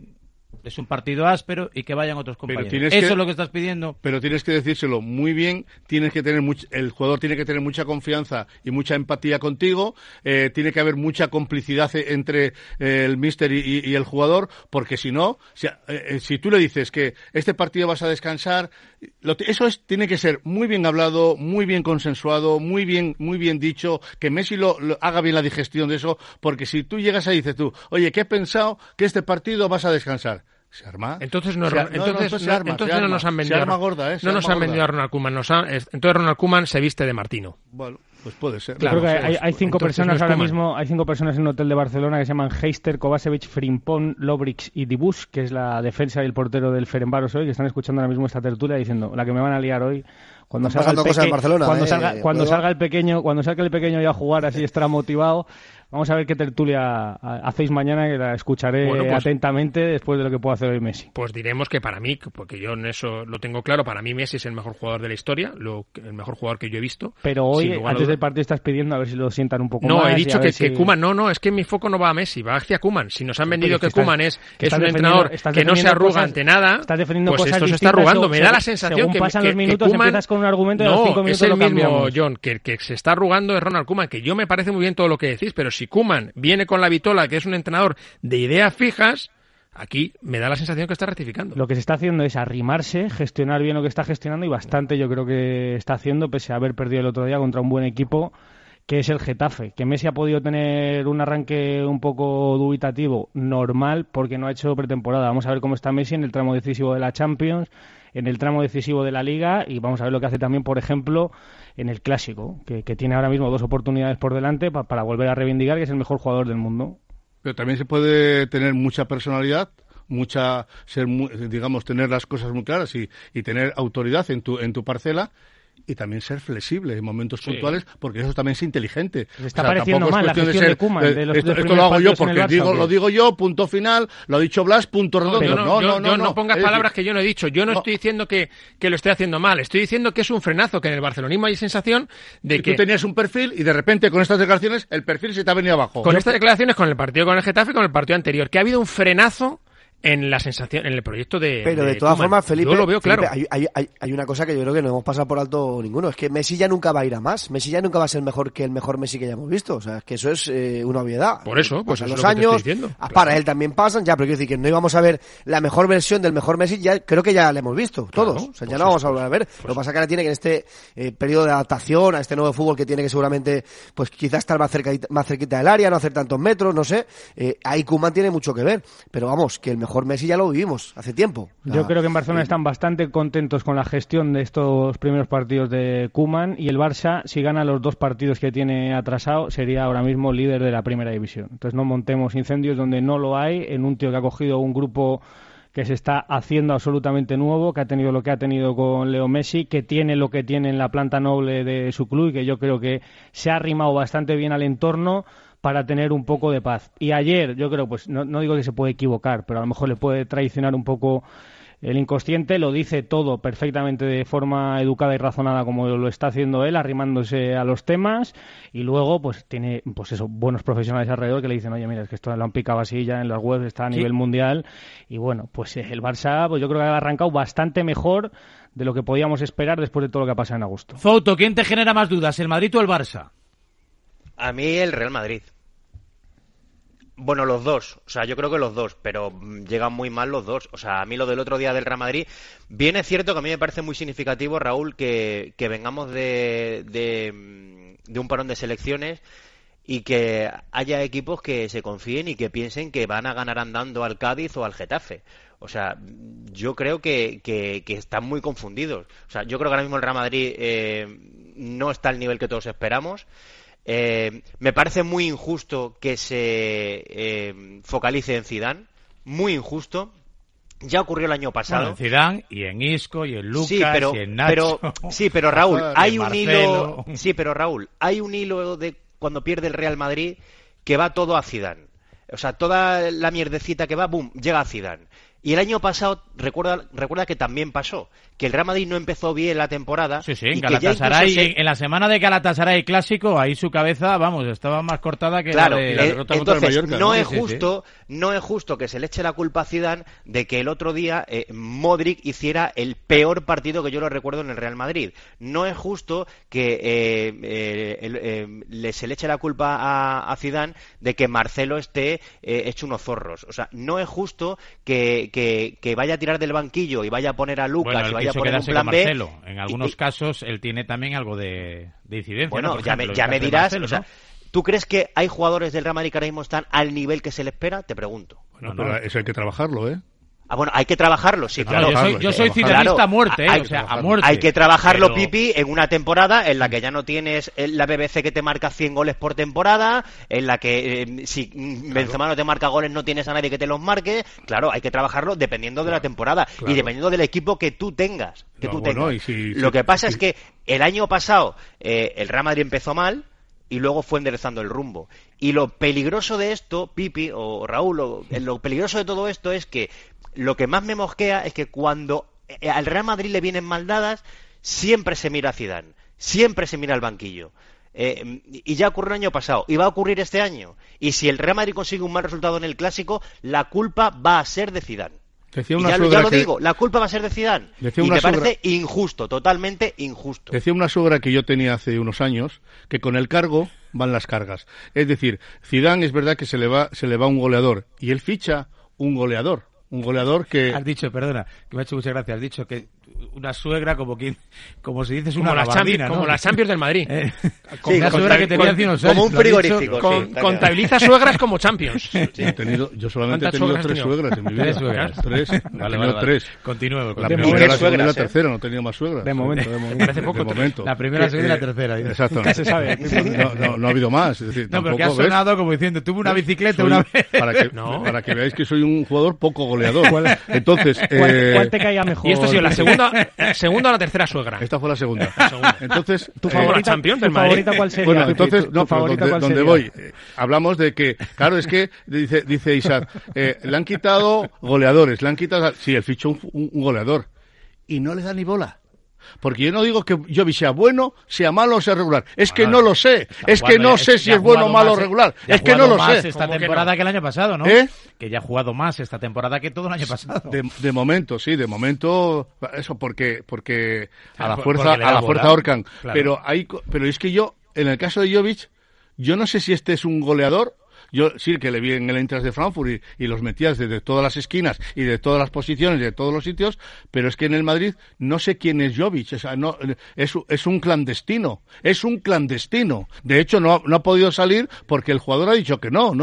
Es un partido áspero y que vayan otros compañeros. Es lo que estás pidiendo. Pero tienes que decírselo muy bien, el jugador tiene que tener mucha confianza y mucha empatía contigo, tiene que haber mucha complicidad entre el míster y el jugador, porque si no, si tú le dices que este partido vas a descansar, tiene que ser muy bien hablado, muy bien consensuado, muy bien dicho, que Messi lo haga bien la digestión de eso, porque si tú llegas ahí y dices tú, oye, que he pensado que este partido vas a descansar. ¿Se arma? Entonces no nos han vendido. Se arma gorda, no nos han vendido a Ronald Koeman. Entonces Ronald Koeman se viste de Martino. Bueno, pues puede ser. Claro, creo que hay 5 personas ahora mismo. Hay 5 personas en un hotel de Barcelona que se llaman Heister, Kovacevic, Frimpong, Lobrix y Dibus, que es la defensa y el portero del Ferencváros hoy, que están escuchando ahora mismo esta tertulia diciendo la que me van a liar hoy. Cuando salga el pequeño ya a jugar así estará motivado. Vamos a ver qué tertulia hacéis mañana, que la escucharé atentamente después de lo que pueda hacer hoy Messi. Pues diremos que para mí, porque yo en eso lo tengo claro, para mí Messi es el mejor jugador de la historia, el mejor jugador que yo he visto. Pero hoy, antes del partido, estás pidiendo a ver si lo sientan un poco más. No, he dicho que Koeman, es que mi foco no va a Messi, va hacia Koeman. Si nos han vendido que Koeman es un entrenador que no se arruga ante nada, pues esto se está arrugando. Me da la sensación que pasan los minutos, Koeman, empiezas con un argumento y a los 5 minutos es el lo mismo, cambiamos. John, que se está arrugando es Ronald Koeman, que yo me parece muy bien todo lo que decís, pero si Koeman viene con la vitola, que es un entrenador de ideas fijas, aquí me da la sensación que está rectificando. Lo que se está haciendo es arrimarse, gestionar bien lo que está gestionando, y bastante yo creo que está haciendo, pese a haber perdido el otro día contra un buen equipo que es el Getafe. Que Messi ha podido tener un arranque un poco dubitativo, normal, porque no ha hecho pretemporada. Vamos a ver cómo está Messi en el tramo decisivo de la Champions, en el tramo decisivo de la Liga, y vamos a ver lo que hace también, por ejemplo, en el Clásico, que tiene ahora mismo 2 oportunidades por delante para volver a reivindicar que es el mejor jugador del mundo. Pero también se puede tener mucha personalidad, tener las cosas muy claras y tener autoridad en tu parcela, y también ser flexible en momentos puntuales, porque eso también es inteligente. Se está pareciendo mal la gestión de Koeman. Esto lo hago yo porque lo digo yo, punto final, lo ha dicho Blas, punto redondo. No pongas palabras que yo no he dicho. Yo no estoy diciendo que lo esté haciendo mal. Estoy diciendo que es un frenazo, que en el barcelonismo hay sensación de que... Tú tenías un perfil y de repente con estas declaraciones el perfil se te ha venido abajo. Con estas declaraciones, con el partido con el Getafe y con el partido anterior, que ha habido un frenazo en la sensación, en el proyecto de... Pero de todas formas, Felipe, yo lo veo claro. Hay una cosa que yo creo que no hemos pasado por alto ninguno, es que Messi ya nunca va a ir a más. Messi ya nunca va a ser mejor que el mejor Messi que hayamos visto. O sea, es que eso es una obviedad. Por eso, pues pasan eso los es lo que años, te estoy diciendo. Para él también pasan, ya, pero quiero decir que no íbamos a ver la mejor versión del mejor Messi, ya creo que ya la hemos visto, todos. Claro, o sea, ya no vamos a volver a ver. Lo que pasa que ahora tiene que en este periodo de adaptación a este nuevo fútbol que tiene, que seguramente, pues quizás estar más cerquita del área, no hacer tantos metros, no sé. Ahí Koeman tiene mucho que ver. Pero vamos, que el mejor Messi ya lo vivimos hace tiempo. Yo creo que en Barcelona están bastante contentos con la gestión de estos primeros partidos de Koeman, y el Barça, si gana los 2 partidos que tiene atrasado, sería ahora mismo líder de la primera división. Entonces no montemos incendios donde no lo hay, en un tío que ha cogido un grupo que se está haciendo absolutamente nuevo, que ha tenido lo que ha tenido con Leo Messi, que tiene lo que tiene en la planta noble de su club, y que yo creo que se ha arrimado bastante bien al entorno para tener un poco de paz. Y ayer, yo creo, pues no digo que se puede equivocar, pero a lo mejor le puede traicionar un poco el inconsciente, lo dice todo perfectamente de forma educada y razonada, como lo está haciendo él, arrimándose a los temas, y luego pues tiene buenos profesionales alrededor que le dicen, oye, mira, es que esto lo han picado así ya en las webs, está a nivel mundial, y bueno, pues el Barça, pues yo creo que ha arrancado bastante mejor de lo que podíamos esperar después de todo lo que ha pasado en agosto. Fouto, ¿quién te genera más dudas, el Madrid o el Barça? A mí el Real Madrid. Bueno, los dos. O sea, yo creo que los dos, pero llegan muy mal los dos. O sea, a mí lo del otro día del Real Madrid, bien es cierto que a mí me parece muy significativo, Raúl, que vengamos de un parón de selecciones y que haya equipos que se confíen y que piensen que van a ganar andando al Cádiz o al Getafe. O sea, yo creo que están muy confundidos. O sea, yo creo que ahora mismo el Real Madrid no está al nivel que todos esperamos. Me parece muy injusto que se focalice en Zidane, muy injusto. Ya ocurrió el año pasado. Bueno, en Zidane y en Isco y en Lucas sí, pero, y en Nacho. Pero Raúl, hay un Marcelo. hilo. Sí, pero Raúl, hay un hilo de cuando pierde el Real Madrid que va todo a Zidane. O sea, toda la mierdecita que va, boom, llega a Zidane. Y el año pasado, recuerda que también pasó, que el Real Madrid no empezó bien la temporada. Sí, en Galatasaray, en la semana de Galatasaray clásico, ahí su cabeza, vamos, estaba más cortada que claro, la de la derrota contra el Mallorca. No es justo que se le eche la culpa a Zidane de que el otro día Modric hiciera el peor partido que yo lo recuerdo en el Real Madrid. No es justo que se le eche la culpa a Zidane de que Marcelo esté hecho unos zorros. O sea, no es justo que vaya a tirar del banquillo y vaya a poner a Lucas y vaya a poner un plan B. Marcelo. En algunos casos él tiene también algo de incidencia. Bueno, ¿no? ya me dirás, Marcelo, o sea, ¿tú crees que hay jugadores del Real Madrid que ahora mismo están al nivel que se le espera? Te pregunto. Bueno, pero eso hay que trabajarlo, ¿eh? Ah, bueno, hay que trabajarlo, sí, claro. Yo soy cidanista a muerte, o sea, a muerte. Hay que trabajarlo, pero... Pipi, en una temporada en la que ya no tienes la BBC que te marca 100 goles por temporada, en la que si Benzema no te marca goles no tienes a nadie que te los marque. Claro, hay que trabajarlo dependiendo de la temporada y dependiendo del equipo que tú tengas. Lo que pasa es que el año pasado el Real Madrid empezó mal y luego fue enderezando el rumbo. Y lo peligroso de esto, Pipi o Raúl, lo peligroso de todo esto es que lo que más me mosquea es que cuando al Real Madrid le vienen mal dadas, siempre se mira a Zidane, siempre se mira al banquillo. Y ya ocurrió el año pasado, y va a ocurrir este año. Y si el Real Madrid consigue un mal resultado en el Clásico, la culpa va a ser de Zidane. Ya lo digo, la culpa va a ser de Zidane. Y me parece injusto, totalmente injusto. Decía una suegra que yo tenía hace unos años que con el cargo van las cargas. Es decir, Zidane es verdad que se le va un goleador y él ficha un goleador. Un goleador que... Has dicho, perdona, que me ha hecho mucha gracia, has dicho que una suegra como si dices una como gabardina, ¿no? Como las Champions del Madrid. Una suegra que tenía hace unos años. Como un frigorífico. Contabiliza suegras como Champions. Sí. Yo solamente he tenido 3 suegras en mi vida. 3 suegras. 3. Vale. 3. Continúe. La primera, la segunda y la tercera, no he tenido más suegras. De momento. Parece poco. De momento. La primera, la segunda y la tercera. Exacto. Ya se sabe. No ha habido más. Es decir, no, pero que has sonado como diciendo, tuve una bicicleta una vez. Para que veáis que soy un jugador poco goleador. Entonces, ¿cuál te caía mejor? Y esto ha sido la segunda o la tercera suegra. Esta fue la segunda. Entonces, ¿tu favorita Champions del Madrid? ¿Cuál sería? Bueno, entonces, no, pero donde voy, hablamos de que, claro, es que dice Isaac, le han quitado goleadores, sí, él fichó un goleador y no le da ni bola. Porque yo no digo que Jovic sea bueno, sea malo o sea regular. Es que no lo sé. Es que no sé si es bueno, malo o regular. Es que no lo sé. Esta temporada que el año pasado, ¿no? Que ya ha jugado más esta temporada que todo el año pasado. De momento, sí, eso porque a la fuerza ahorcan. Claro. Pero es que yo, en el caso de Jovic, yo no sé si este es un goleador. Yo sí que le vi en el Eintracht de Frankfurt y los metías desde todas las esquinas y de todas las posiciones y de todos los sitios, pero es que en el Madrid no sé quién es Jovic, o sea, no, es un clandestino, De hecho, no ha podido salir porque el jugador ha dicho que no.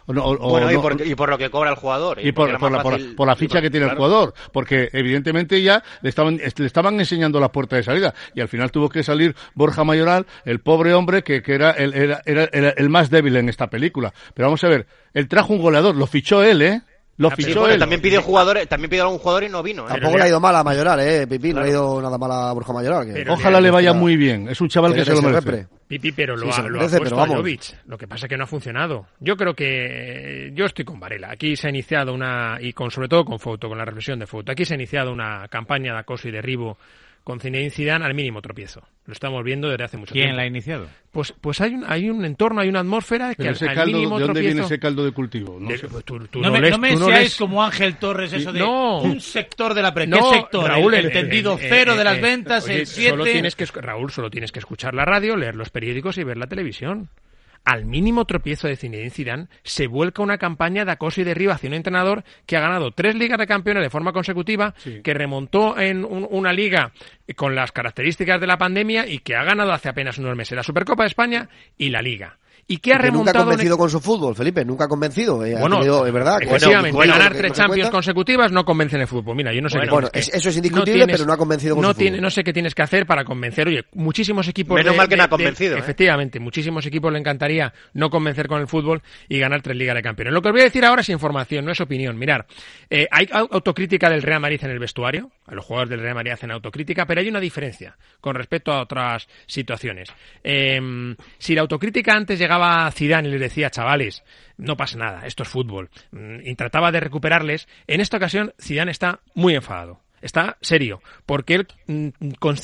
Y por lo que cobra el jugador. Y por la ficha que tiene el jugador. Porque evidentemente ya le estaban enseñando la puerta de salida. Y al final tuvo que salir Borja Mayoral, el pobre hombre que era el más débil en esta película. Pero vamos a ver, él trajo un goleador, lo fichó él, Lo fichó él. También pidió algún jugador y no vino. Tampoco le ha ido mal a Mayoral, Pipi, claro. No le ha ido nada mal a Borja Mayoral. Ojalá le vaya muy bien, es un chaval que se lo merece. Pipi, pero lo ha puesto a Jovic. Lo que pasa es que no ha funcionado. Yo creo que... Yo estoy con Varela. Aquí se ha iniciado sobre todo con Fouto, con la reflexión de Fouto. Aquí se ha iniciado una campaña de acoso y derribo con Zinedine Zidane al mínimo tropiezo. Lo estamos viendo desde hace mucho tiempo. ¿Quién la ha iniciado? Pues hay un entorno, hay una atmósfera que al mínimo tropiezo... ¿De dónde viene ese caldo de cultivo? No sé. No me seáis como Ángel Torres, eso de un sector de la prensa. ¿Qué sector? Raúl, el tendido cero de las ventas, el 7... Raúl, solo tienes que escuchar la radio, leer los periódicos y ver la televisión. Al mínimo tropiezo de Zinedine Zidane se vuelca una campaña de acoso y derribo hacia un entrenador que ha ganado 3 Ligas de Campeones de forma consecutiva, que remontó en una liga con las características de la pandemia y que ha ganado hace apenas unos meses la Supercopa de España y la Liga. Y que ha remontado... Nunca ha convencido con su fútbol, Felipe, nunca ha convencido. Bueno, es verdad. Efectivamente, ganar 3 Champions consecutivas no convence en el fútbol. Mira, yo no sé eso es indiscutible, pero no ha convencido con su fútbol. No sé qué tienes que hacer para convencer. Oye, muchísimos equipos... Menos mal que no ha convencido. Efectivamente, muchísimos equipos le encantaría no convencer con el fútbol y ganar 3 Ligas de Campeones. Lo que os voy a decir ahora es información, no es opinión. Mirar, hay autocrítica del Real Madrid en el vestuario. Los jugadores del Real Madrid hacen autocrítica, pero hay una diferencia con respecto a otras situaciones. Si la autocrítica antes llegaba llegaba Zidane y les decía, chavales, no pasa nada, esto es fútbol, y trataba de recuperarles, en esta ocasión Zidane está muy enfadado. Está serio, porque él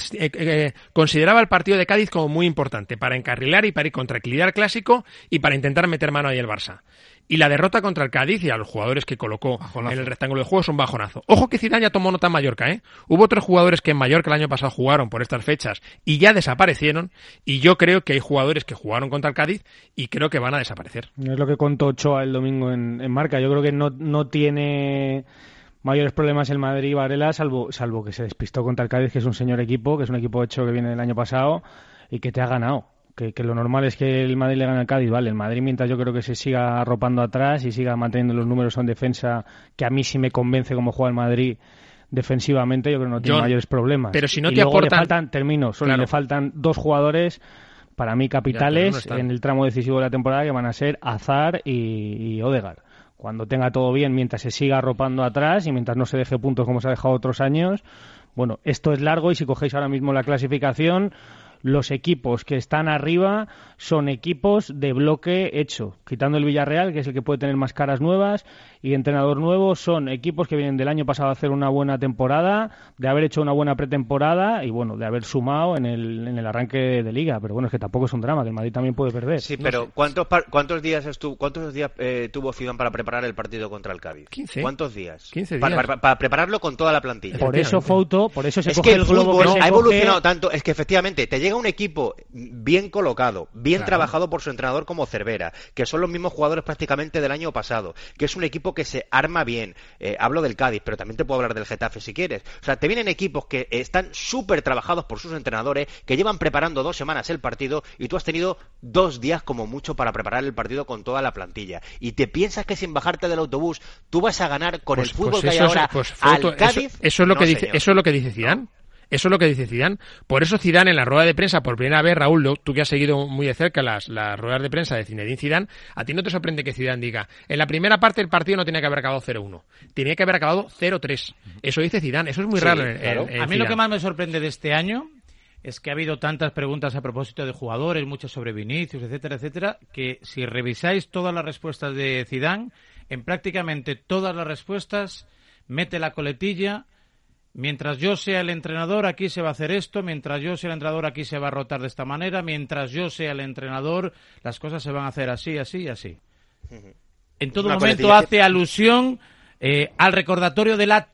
consideraba el partido de Cádiz como muy importante para encarrilar y para ir contra el clásico y para intentar meter mano ahí el Barça. Y la derrota contra el Cádiz y a los jugadores que colocó bajonazo en el rectángulo de juego es un bajonazo. Ojo que Zidane ya tomó nota en Mallorca, ¿eh? Hubo otros jugadores que en Mallorca el año pasado jugaron por estas fechas y ya desaparecieron, y yo creo que hay jugadores que jugaron contra el Cádiz y creo que van a desaparecer. Es lo que contó Ochoa el domingo en Marca. Yo creo que no tiene mayores problemas el Madrid, Varela, salvo que se despistó contra el Cádiz, que es un señor equipo, que es un equipo hecho que viene del año pasado y que te ha ganado. Que lo normal es que el Madrid le gane al Cádiz, vale. El Madrid, mientras yo creo que se siga arropando atrás y siga manteniendo los números en defensa, que a mí sí me convence cómo juega el Madrid defensivamente, yo creo que no tiene mayores problemas. Pero si no y te luego aportan... le faltan dos jugadores para mí capitales en el tramo decisivo de la temporada, que van a ser Hazard y Odegaard. Cuando tenga todo bien, mientras se siga arropando atrás y mientras no se deje puntos como se ha dejado otros años, bueno, esto es largo, y si cogéis ahora mismo la clasificación, los equipos que están arriba son equipos de bloque hecho, quitando el Villarreal, que es el que puede tener más caras nuevas y entrenador nuevo. Son equipos que vienen del año pasado a hacer una buena temporada, de haber hecho una buena pretemporada y bueno, de haber sumado en el arranque de liga. Pero bueno, es que tampoco es un drama, que el Madrid también puede perder. Sí, pero sé. ¿cuántos días tuvo Zidane para preparar el partido contra el Cádiz? 15. ¿Cuántos días? 15 días. Para prepararlo con toda la plantilla. Por eso Fouto, por eso se coge que el globo que ha evolucionado tanto, es que efectivamente te llega un equipo bien colocado, bien trabajado por su entrenador como Cervera, que son los mismos jugadores prácticamente del año pasado, que es un equipo que se arma bien. Hablo del Cádiz, pero también te puedo hablar del Getafe si quieres. O sea, te vienen equipos que están súper trabajados por sus entrenadores, que llevan preparando 2 semanas el partido, y tú has tenido 2 días como mucho para preparar el partido con toda la plantilla. Y te piensas que sin bajarte del autobús tú vas a ganar con el fútbol que hay ahora al Cádiz. Eso es lo que dice, eso es lo que dice Zidane. Eso es lo que dice Zidane. Por eso Zidane en la rueda de prensa, por primera vez, Raúl, tú que has seguido muy de cerca las ruedas de prensa de Zinedine Zidane, ¿a ti no te sorprende que Zidane diga, en la primera parte del partido no tenía que haber acabado 0-1, tenía que haber acabado 0-3? Eso dice Zidane, eso es muy raro. Claro. A mí lo que más me sorprende de este año es que ha habido tantas preguntas a propósito de jugadores, muchas sobre Vinicius, etcétera, etcétera, que si revisáis todas las respuestas de Zidane, en prácticamente todas las respuestas mete la coletilla: mientras yo sea el entrenador, aquí se va a hacer esto. Mientras yo sea el entrenador, aquí se va a rotar de esta manera. Mientras yo sea el entrenador, las cosas se van a hacer así, así y así. En todo momento hace alusión al recordatorio de la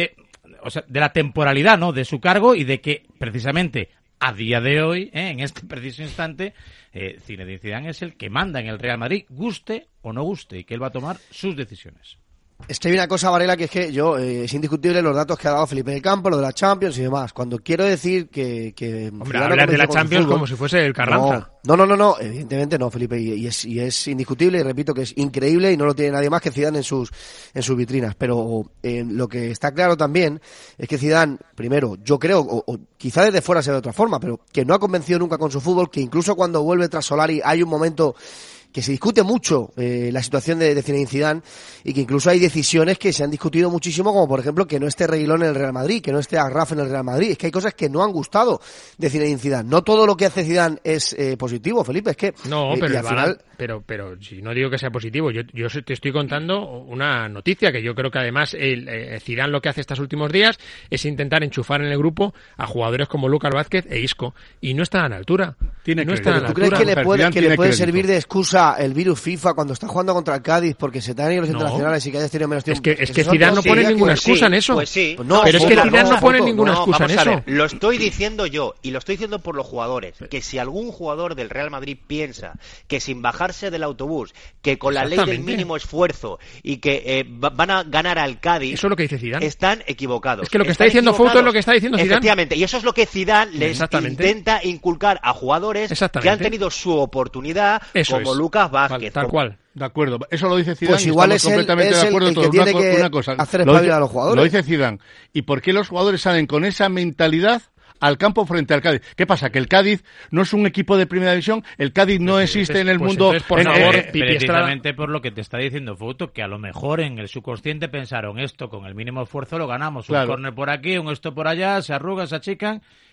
temporalidad, ¿no?, de su cargo, y de que precisamente a día de hoy, en este preciso instante, Zinedine Zidane es el que manda en el Real Madrid, guste o no guste, y que él va a tomar sus decisiones. Es que hay una cosa, Varela, que es que es indiscutible los datos que ha dado Felipe del Campo, lo de la Champions y demás. Cuando quiero decir que hombre, hablar de la Champions como si fuese el Carranza. No, evidentemente no, Felipe, y es indiscutible, y repito que es increíble y no lo tiene nadie más que Zidane en sus vitrinas. Pero lo que está claro también es que Zidane, primero, yo creo, o quizá desde fuera sea de otra forma, pero que no ha convencido nunca con su fútbol, que incluso cuando vuelve tras Solari hay un momento que se discute mucho la situación de Zinedine Zidane, y que incluso hay decisiones que se han discutido muchísimo, como por ejemplo que no esté Reguilón en el Real Madrid, que no esté Agraf en el Real Madrid. Es que hay cosas que no han gustado de Zinedine Zidane. No todo lo que hace Zidane es positivo, Felipe, es que no, pero al final... pero si no digo que sea positivo, yo te estoy contando una noticia que yo creo que además Zidane lo que hace estos últimos días es intentar enchufar en el grupo a jugadores como Lucas Vázquez e Isco, y no están a la altura. ¿Tú crees que le puede servir de excusa el virus FIFA cuando está jugando contra el Cádiz porque se te han ido los internacionales y que hayas tenido menos tiempo? Es que Zidane no pone ninguna excusa en eso. Pues sí. Pero es que Zidane no pone ninguna excusa en eso. Lo estoy diciendo yo, y lo estoy diciendo por los jugadores, que si algún jugador del Real Madrid piensa que sin bajarse del autobús, que con la ley del mínimo esfuerzo y que van a ganar al Cádiz, eso es lo que dice Zidane, están equivocados. Es que lo que está diciendo Fouto es lo que está diciendo Zidane. Efectivamente, y eso es lo que Zidane les intenta inculcar a jugadores que han tenido su oportunidad, como Lucas Vázquez. Tal cual. De acuerdo, eso lo dice Zidane. Pues igual es completamente de acuerdo. El que tiene que hacer espabilar a los jugadores. Lo dice Zidane. ¿Y por qué los jugadores salen con esa mentalidad al campo frente al Cádiz? ¿Qué pasa? ¿Que el Cádiz no es un equipo de primera división? ¿El Cádiz no existe en el mundo? Entonces, por favor, precisamente por lo que te está diciendo Fouto, que a lo mejor en el subconsciente pensaron esto con el mínimo esfuerzo lo ganamos. Un córner por aquí, un esto por allá, se arrugan, se achican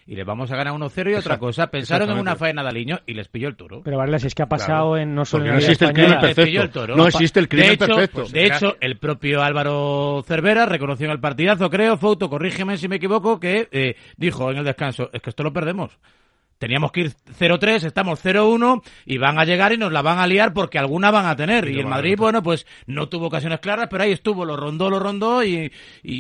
y les vamos a ganar 1-0 y otra cosa. Pensaron en una faena de Aliño y les pilló el toro. Pero Varela, si es que ha pasado en no solo en no existe el crimen perfecto. No existe el crimen perfecto. De hecho, el propio Álvaro Cervera reconoció en el partidazo, creo, Fouto, corrígeme si me equivoco, que dijo en el descanso, es que esto lo perdemos. Teníamos que ir 0-3, estamos 0-1 y van a llegar y nos la van a liar porque alguna van a tener. Y el Madrid, bueno, pues no tuvo ocasiones claras, pero ahí estuvo, lo rondó y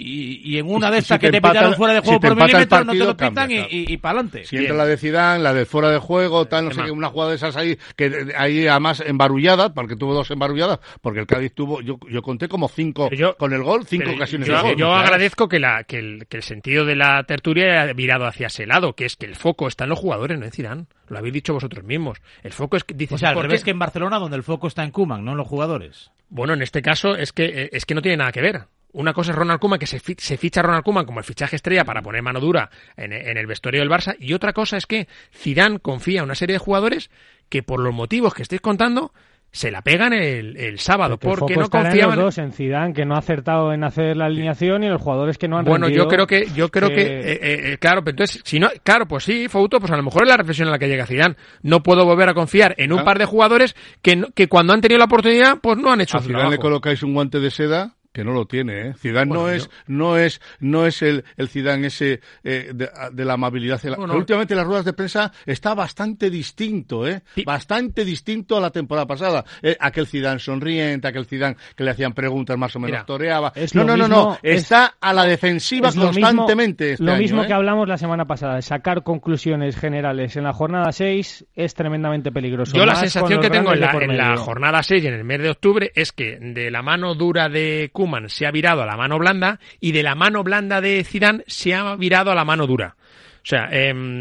en una de estas que te pitaron fuera de juego por milímetros, no te lo pitan y para adelante. Si entra la de Zidane, la de fuera de juego, tal, no sé qué, una jugada de esas ahí además embarullada, porque tuvo 2 embarulladas, porque el Cádiz tuvo, yo conté como 5 con el gol, 5 ocasiones de gol. Yo agradezco que el sentido de la tertulia haya virado hacia ese lado, que es que el foco está en los jugadores, no en Zidane. Lo habéis dicho vosotros mismos. El foco es que dices, o sea, al revés que en Barcelona, donde el foco está en Koeman, no en los jugadores. Bueno, en este caso es que no tiene nada que ver. Una cosa es Ronald Koeman, que se ficha a Ronald Koeman como el fichaje estrella para poner mano dura en el vestuario del Barça, y otra cosa es que Zidane confía en una serie de jugadores que, por los motivos que estáis contando, se la pegan el sábado, porque no confiaban en los dos, en Zidane, que no ha acertado en hacer la alineación, y en los jugadores que no han rendido. Bueno, yo creo que claro, pero entonces, si no, claro, pues sí, Fouto, pues a lo mejor es la reflexión en la que llega Zidane. No puedo volver a confiar en un par de jugadores que cuando han tenido la oportunidad, pues no han hecho su trabajo. A Zidane le colocáis un guante de seda que no lo tiene, ¿eh? Zidane no es el Zidane ese de la amabilidad. Pero últimamente en las ruedas de prensa está bastante distinto, bastante distinto a la temporada pasada. Aquel Zidane sonriente, aquel Zidane que le hacían preguntas más o menos toreaba. No. Está a la defensiva constantemente. Lo mismo que hablamos la semana pasada, sacar conclusiones generales en la jornada 6 es tremendamente peligroso. Yo la sensación que tengo en la jornada 6 y en el mes de octubre es que de la mano dura de Koeman se ha virado a la mano blanda, y de la mano blanda de Zidane se ha virado a la mano dura. O sea,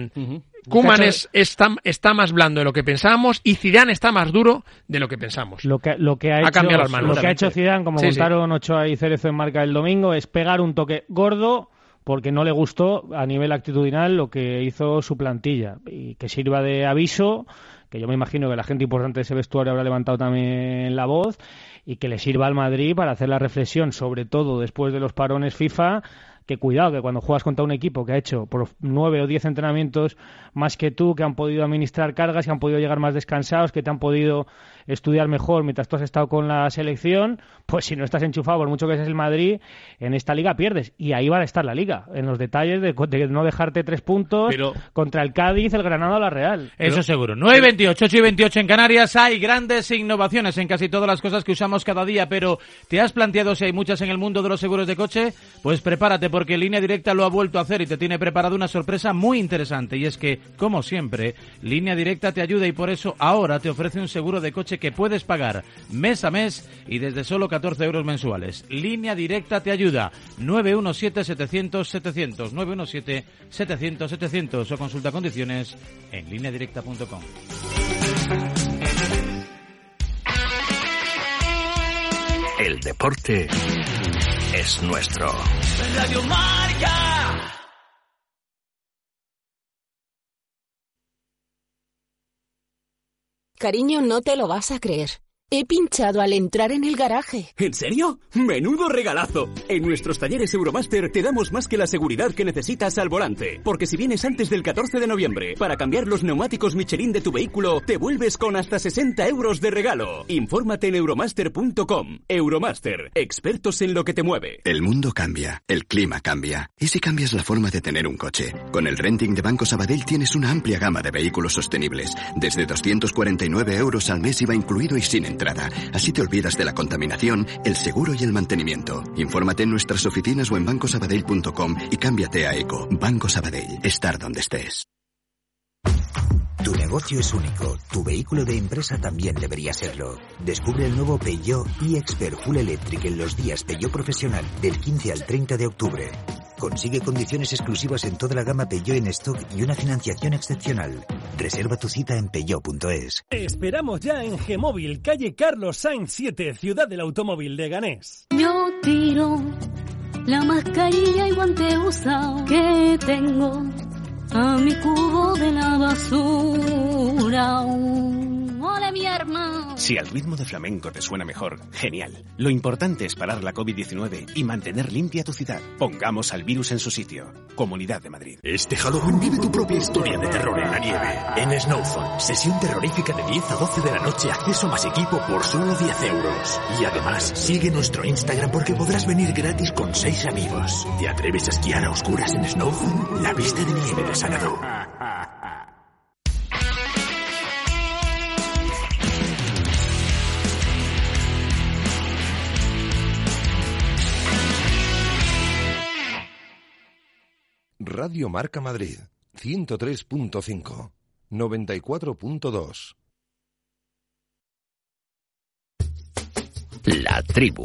Koeman está más blando de lo que pensábamos, y Zidane está más duro de lo que pensamos. Lo que ha hecho Zidane, como contaron Ochoa y Cerezo en Marca el domingo, es pegar un toque gordo porque no le gustó a nivel actitudinal lo que hizo su plantilla, y que sirva de aviso, que yo me imagino que la gente importante de ese vestuario habrá levantado también la voz, y que le sirva al Madrid para hacer la reflexión, sobre todo después de los parones FIFA, que cuidado, que cuando juegas contra un equipo que ha hecho por 9 o 10 entrenamientos más que tú, que han podido administrar cargas, que han podido llegar más descansados, que te han podido estudiar mejor mientras tú has estado con la selección, pues si no estás enchufado, por mucho que seas el Madrid, en esta liga pierdes. Y ahí va a estar la liga, en los detalles de no dejarte 3 puntos contra el Cádiz, el Granada o la Real. Eso seguro. 9:28, 8:28 en Canarias. Hay grandes innovaciones en casi todas las cosas que usamos cada día, pero ¿te has planteado si hay muchas en el mundo de los seguros de coche? Pues prepárate, porque Línea Directa lo ha vuelto a hacer y te tiene preparado una sorpresa muy interesante. Y es que, como siempre, Línea Directa te ayuda, y por eso ahora te ofrece un seguro de coche que puedes pagar mes a mes y desde solo 14 euros mensuales. Línea Directa te ayuda. 917-700-700. 917-700-700. O consulta condiciones en lineadirecta.com. El deporte es nuestro. Radio Marca. Cariño, no te lo vas a creer. He pinchado al entrar en el garaje. ¿En serio? ¡Menudo regalazo! En nuestros talleres Euromaster te damos más que la seguridad que necesitas al volante. Porque si vienes antes del 14 de noviembre para cambiar los neumáticos Michelin de tu vehículo, te vuelves con hasta 60 euros de regalo. Infórmate en euromaster.com. Euromaster, expertos en lo que te mueve. El mundo cambia, el clima cambia. ¿Y si cambias la forma de tener un coche? Con el renting de Banco Sabadell tienes una amplia gama de vehículos sostenibles. Desde 249 euros al mes IVA incluido y sin entrada. Así te olvidas de la contaminación, el seguro y el mantenimiento. Infórmate en nuestras oficinas o en bancosabadell.com y cámbiate a Eco. Banco Sabadell. Estar donde estés. Tu negocio es único. Tu vehículo de empresa también debería serlo. Descubre el nuevo Peugeot e-Expert Full Electric en los días Peugeot Profesional del 15 al 30 de octubre. Consigue condiciones exclusivas en toda la gama Peugeot en stock y una financiación excepcional. Reserva tu cita en peugeot.es. Esperamos ya en G-Móvil, calle Carlos Sainz 7, Ciudad del Automóvil de Ganés. Yo tiro la mascarilla y guante usado que tengo a mi cubo de la basura. ¡Ole, mi hermano! tierno. Si al ritmo de flamenco te suena mejor, genial. Lo importante es parar la COVID-19 y mantener limpia tu ciudad. Pongamos al virus en su sitio. Comunidad de Madrid. Este Halloween vive tu propia historia de terror en la nieve. En Snowzone, sesión terrorífica de 10 a 12 de la noche, acceso más equipo por solo 10 euros. Y además, sigue nuestro Instagram porque podrás venir gratis con 6 amigos. ¿Te atreves a esquiar a oscuras en Snowzone? La pista de nieve de Sanador. Radio Marca Madrid, 103.5, 94.2. La tribu.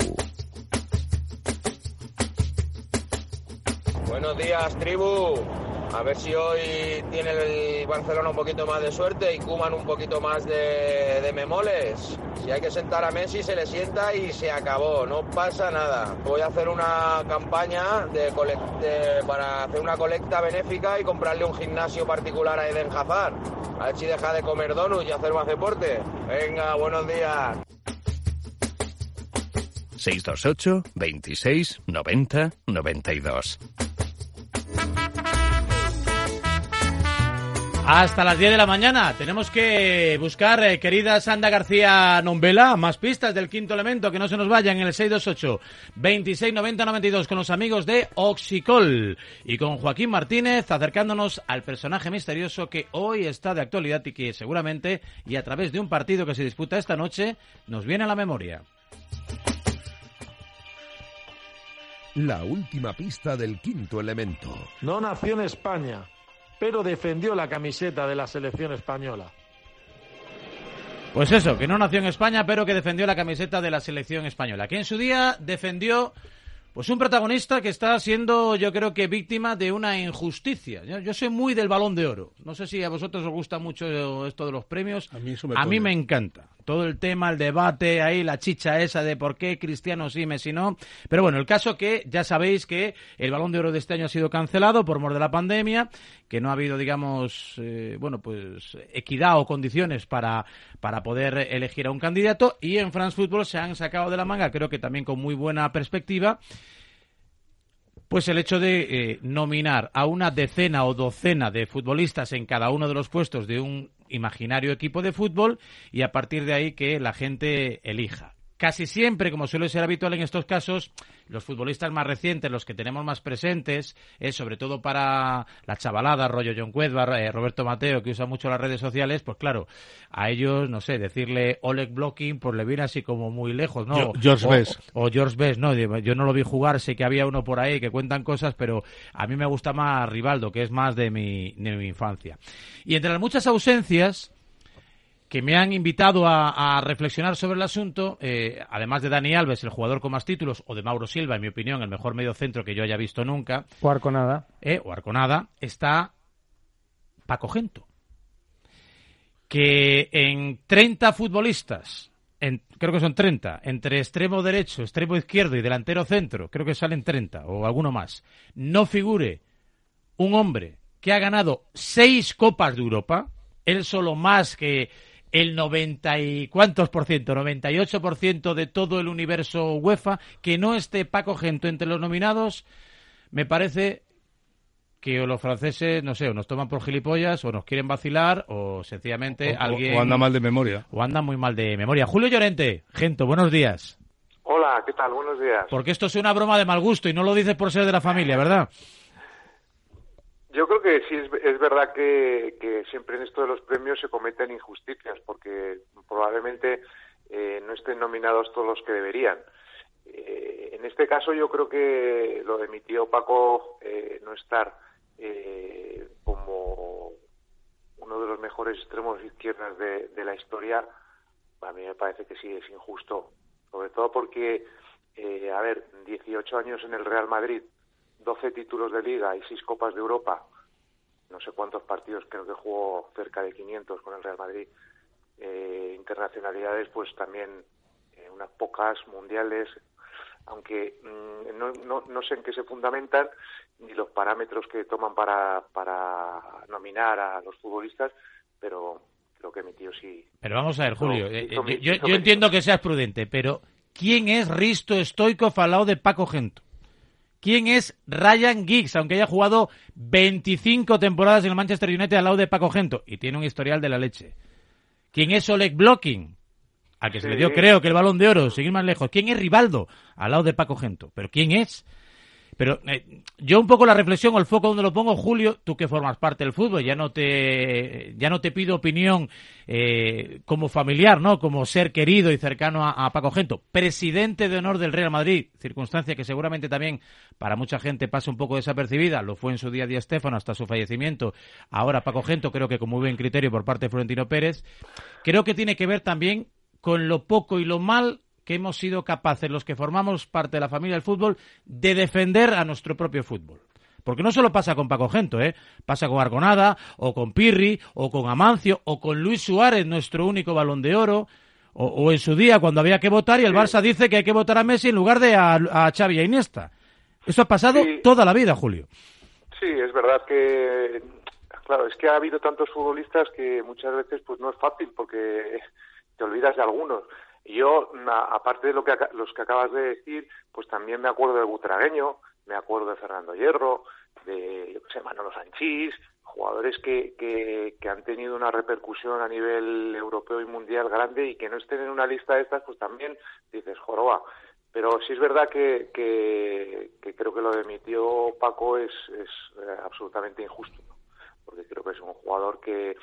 Buenos días, tribu. A ver si hoy tiene el Barcelona un poquito más de suerte y Koeman un poquito más de memoles. Si hay que sentar a Messi, se le sienta y se acabó, no pasa nada. Voy a hacer una campaña para hacer una colecta benéfica y comprarle un gimnasio particular a Eden Hazard. A ver si deja de comer donuts y hacer más deporte. Venga, buenos días. 628 26 90 92. Hasta las 10 de la mañana tenemos que buscar, querida Sandra García Nombela, más pistas del quinto elemento, que no se nos vayan en el 628 26 90 92 con los amigos de Oxicol y con Joaquín Martínez, acercándonos al personaje misterioso que hoy está de actualidad y que seguramente, y a través de un partido que se disputa esta noche, nos viene a la memoria. La última pista del quinto elemento. No nació en España, pero defendió la camiseta de la selección española. Pues eso, que no nació en España, pero que defendió la camiseta de la selección española, que en su día defendió pues un protagonista que está siendo, yo creo que víctima de una injusticia. Yo soy muy del Balón de Oro. No sé si a vosotros os gusta mucho esto de los premios. A mí me encanta. Todo el tema, el debate, ahí la chicha esa de por qué Cristiano sí, Messi no. Pero bueno, el caso que ya sabéis que el Balón de Oro de este año ha sido cancelado por mor de la pandemia, que no ha habido, digamos, pues equidad o condiciones para poder elegir a un candidato, y en France Football se han sacado de la manga, creo que también con muy buena perspectiva, pues el hecho de nominar a una decena o docena de futbolistas en cada uno de los puestos de un imaginario equipo de fútbol, y a partir de ahí que la gente elija. Casi siempre, como suele ser habitual en estos casos, los futbolistas más recientes, los que tenemos más presentes, sobre todo para la chavalada, rollo John Cueva, Roberto Mateo, que usa mucho las redes sociales, pues claro, a ellos, no sé, decirle Oleg Blocking, pues le viene así como muy lejos, ¿no? George Best. O George Best, ¿no? Yo no lo vi jugar, sé que había uno por ahí que cuentan cosas, pero a mí me gusta más Rivaldo, que es más de mi infancia. Y entre las muchas ausencias que me han invitado a reflexionar sobre el asunto, además de Dani Alves, el jugador con más títulos, o de Mauro Silva, en mi opinión, el mejor mediocentro que yo haya visto nunca. O Arconada. Está Paco Gento. Que en 30 futbolistas, creo que son 30, entre extremo derecho, extremo izquierdo y delantero centro, creo que salen 30 o alguno más, no figure un hombre que ha ganado 6 Copas de Europa, él solo más que el 90 y cuántos por ciento, 98% de todo el universo UEFA, que no esté Paco Gento entre los nominados, me parece que los franceses, no sé, o nos toman por gilipollas, o nos quieren vacilar, o sencillamente alguien... O anda mal de memoria. O anda muy mal de memoria. Julio Llorente, Gento, buenos días. Hola, ¿qué tal? Buenos días. Porque esto es una broma de mal gusto y no lo dices por ser de la familia, ¿verdad? Yo creo que sí, es verdad que siempre en esto de los premios se cometen injusticias, porque probablemente no estén nominados todos los que deberían. En este caso yo creo que lo de mi tío Paco no estar como uno de los mejores extremos izquierdas de la historia, a mí me parece que sí es injusto, sobre todo porque, 18 años en el Real Madrid, 12 títulos de Liga y 6 Copas de Europa, no sé cuántos partidos, creo que jugó cerca de 500 con el Real Madrid, internacionalidades pues también unas pocas, mundiales, aunque no sé en qué se fundamentan ni los parámetros que toman para nominar a los futbolistas, pero creo que mi tío sí. Pero vamos a ver, Julio, yo entiendo que seas prudente, pero ¿quién es Risto Stoichkov al lado de Paco Gento? ¿Quién es Ryan Giggs, aunque haya jugado 25 temporadas en el Manchester United al lado de Paco Gento? Y tiene un historial de la leche. ¿Quién es Oleg Blokin? Al que se le dio, creo, que el Balón de Oro, seguir más lejos. ¿Quién es Rivaldo? Al lado de Paco Gento. ¿Pero quién es? Pero yo un poco la reflexión o el foco donde lo pongo, Julio, tú que formas parte del fútbol, ya no te pido opinión como familiar, ¿no? Como ser querido y cercano a Paco Gento, presidente de honor del Real Madrid, circunstancia que seguramente también para mucha gente pasa un poco desapercibida, lo fue en su día Di Stéfano hasta su fallecimiento, ahora Paco Gento, creo que con muy buen criterio por parte de Florentino Pérez, creo que tiene que ver también con lo poco y lo mal que hemos sido capaces, los que formamos parte de la familia del fútbol, de defender a nuestro propio fútbol. Porque no solo pasa con Paco Gento, pasa con Arconada, o con Pirri, o con Amancio, o con Luis Suárez, nuestro único Balón de Oro, o en su día cuando había que votar y el Barça dice que hay que votar a Messi en lugar de a Xavi y a Iniesta. Eso ha pasado toda la vida, Julio. Sí, es verdad que, claro, es que ha habido tantos futbolistas que muchas veces pues no es fácil porque te olvidas de algunos. Yo, aparte de los que acabas de decir, pues también me acuerdo de Butragueño, me acuerdo de Fernando Hierro, de Manolo Sanchís, jugadores que han tenido una repercusión a nivel europeo y mundial grande y que no estén en una lista de estas, pues también dices, joroba. Pero sí es verdad que creo que lo de mi tío Paco es absolutamente injusto, ¿no? Porque creo que es un jugador que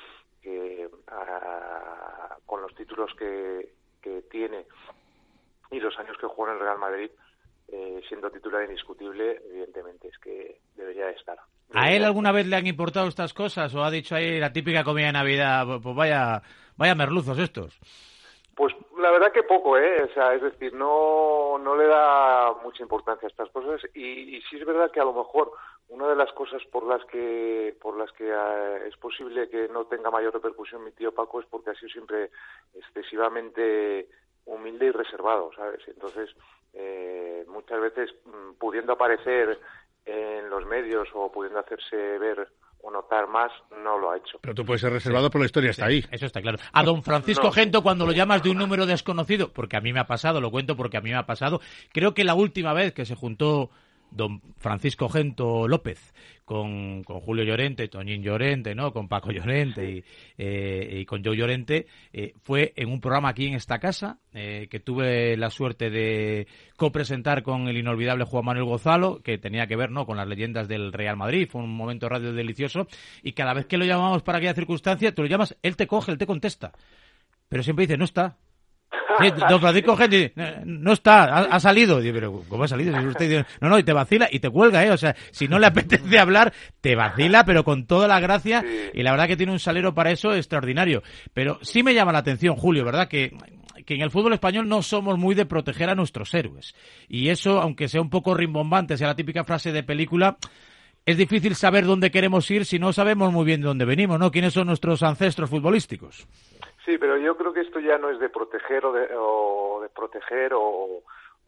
con los títulos que tiene y los años que jugó en el Real Madrid, siendo titular indiscutible, evidentemente es que debería de estar. ¿A él alguna vez le han importado estas cosas o ha dicho ahí la típica comida de Navidad, pues vaya merluzos estos? Pues la verdad que poco, o sea, es decir, no le da mucha importancia a estas cosas y sí es verdad que a lo mejor una de las cosas por las que es posible que no tenga mayor repercusión mi tío Paco es porque ha sido siempre excesivamente humilde y reservado, ¿sabes? Entonces, muchas veces pudiendo aparecer en los medios o pudiendo hacerse ver o notar más, no lo ha hecho. Pero tú puedes ser reservado, pero la historia está ahí. Eso está claro. A don Francisco Gento, cuando lo llamas de un número desconocido, porque a mí me ha pasado, lo cuento porque a mí me ha pasado, creo que la última vez que se juntó don Francisco Gento López con Julio Llorente, Toñín Llorente, ¿no? Con Paco Llorente y con Joe Llorente, fue en un programa aquí en esta casa que tuve la suerte de copresentar con el inolvidable Juan Manuel Gozalo, que tenía que ver, ¿no?, con las leyendas del Real Madrid. Fue un momento radio delicioso y cada vez que lo llamamos para aquella circunstancia, tú lo llamas, él te coge, él te contesta, pero siempre dice, no está. Sí, don Francisco Gento no está, ha salido. Digo, pero ¿cómo ha salido? No, y te vacila y te cuelga, o sea, si no le apetece hablar, te vacila, pero con toda la gracia, y la verdad que tiene un salero para eso extraordinario. Pero sí me llama la atención, Julio, ¿verdad? Que en el fútbol español no somos muy de proteger a nuestros héroes. Y eso, aunque sea un poco rimbombante, sea la típica frase de película, es difícil saber dónde queremos ir si no sabemos muy bien de dónde venimos, ¿no? ¿Quiénes son nuestros ancestros futbolísticos? Sí, pero yo creo que esto ya no es de proteger o de proteger o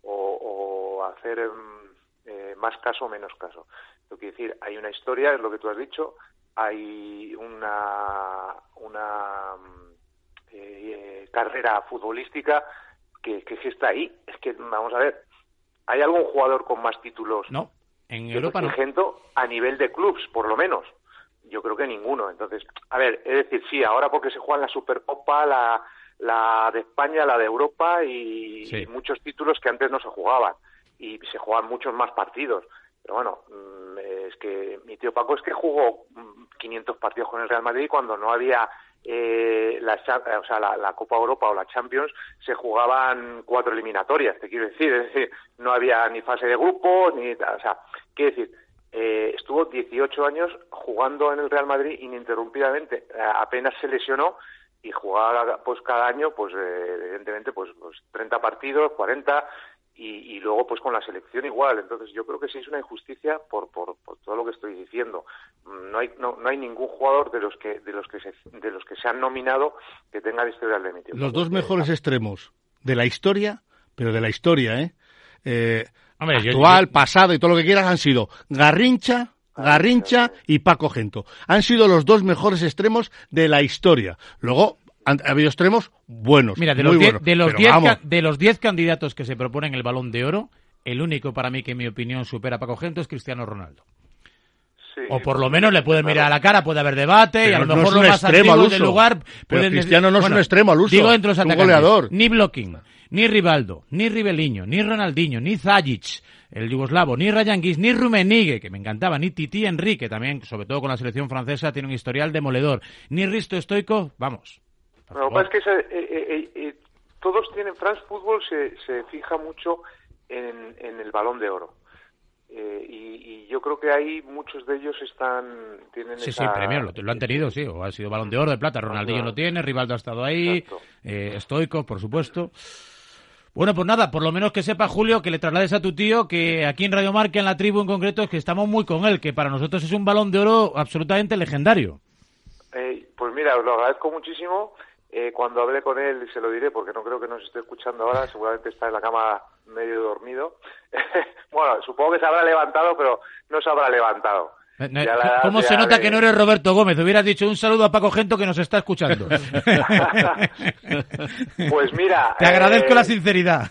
hacer más caso o menos caso. Lo que decir, hay una historia, es lo que tú has dicho, hay una carrera futbolística que está ahí. Es que, vamos a ver, ¿hay algún jugador con más títulos? No, en Europa no. Gento, a nivel de clubs, por lo menos. Yo creo que ninguno. Entonces, a ver, es decir, sí, ahora porque se juega la Supercopa, la de España, la de Europa y muchos títulos que antes no se jugaban. Y se juegan muchos más partidos. Pero bueno, es que mi tío Paco es que jugó 500 partidos con el Real Madrid cuando no había la Copa Europa o la Champions, se jugaban 4 eliminatorias, te quiero decir. Es decir, no había ni fase de grupos, quiero decir, estuvo 18 años jugando en el Real Madrid ininterrumpidamente, apenas se lesionó y jugaba pues cada año, pues evidentemente pues 30 partidos, 40 y luego pues con la selección igual. Entonces yo creo que sí es una injusticia por todo lo que estoy diciendo. No hay ningún jugador de los que se han nominado que tenga el historial de mi tío. Los dos mejores extremos de la historia, pero de la historia, actual, pasado y todo lo que quieras, han sido Garrincha y Paco Gento. Han sido los dos mejores extremos de la historia. Luego ha habido extremos buenos. Mira, de los 10 candidatos que se proponen el Balón de Oro, el único para mí que en mi opinión supera a Paco Gento es Cristiano Ronaldo. Sí, o por lo menos le pueden mirar a la cara, puede haber debate, pero y a lo no mejor es lo un más extremo antiguo al del uso. lugar... Pero Cristiano no es un extremo al uso, digo entre los es un atacantes, goleador. ni Blocking, ni Rivaldo, ni Riveliño, ni Ronaldinho, ni Zajic, el yugoslavo, ni Ryan Giggs, ni Rummenigge, que me encantaba, ni Titi Henry, que también, sobre todo con la selección francesa, tiene un historial demoledor, ni Risto Stoichkov, vamos. Lo que pasa es que todos tienen, France Football se fija mucho en el Balón de Oro. Y yo creo que ahí muchos de ellos tienen sí, esa... Sí, premio, lo han tenido, sí, o ha sido Balón de Oro, de plata, Ronaldinho lo tiene, Rivaldo ha estado ahí, Stoichkov, por supuesto. Bueno, pues nada, por lo menos que sepa, Julio, que le traslades a tu tío que aquí en Radio Marca, en la tribu en concreto, es que estamos muy con él, que para nosotros es un Balón de Oro absolutamente legendario. Pues mira, os lo agradezco muchísimo. Cuando hable con él se lo diré, porque no creo que nos esté escuchando ahora, seguramente está en la cama medio dormido. Bueno, supongo que se habrá levantado, pero no se habrá levantado. ¿Cómo se nota que no eres Roberto Gómez? Hubieras dicho un saludo a Paco Gento que nos está escuchando. Pues mira... Te agradezco la sinceridad.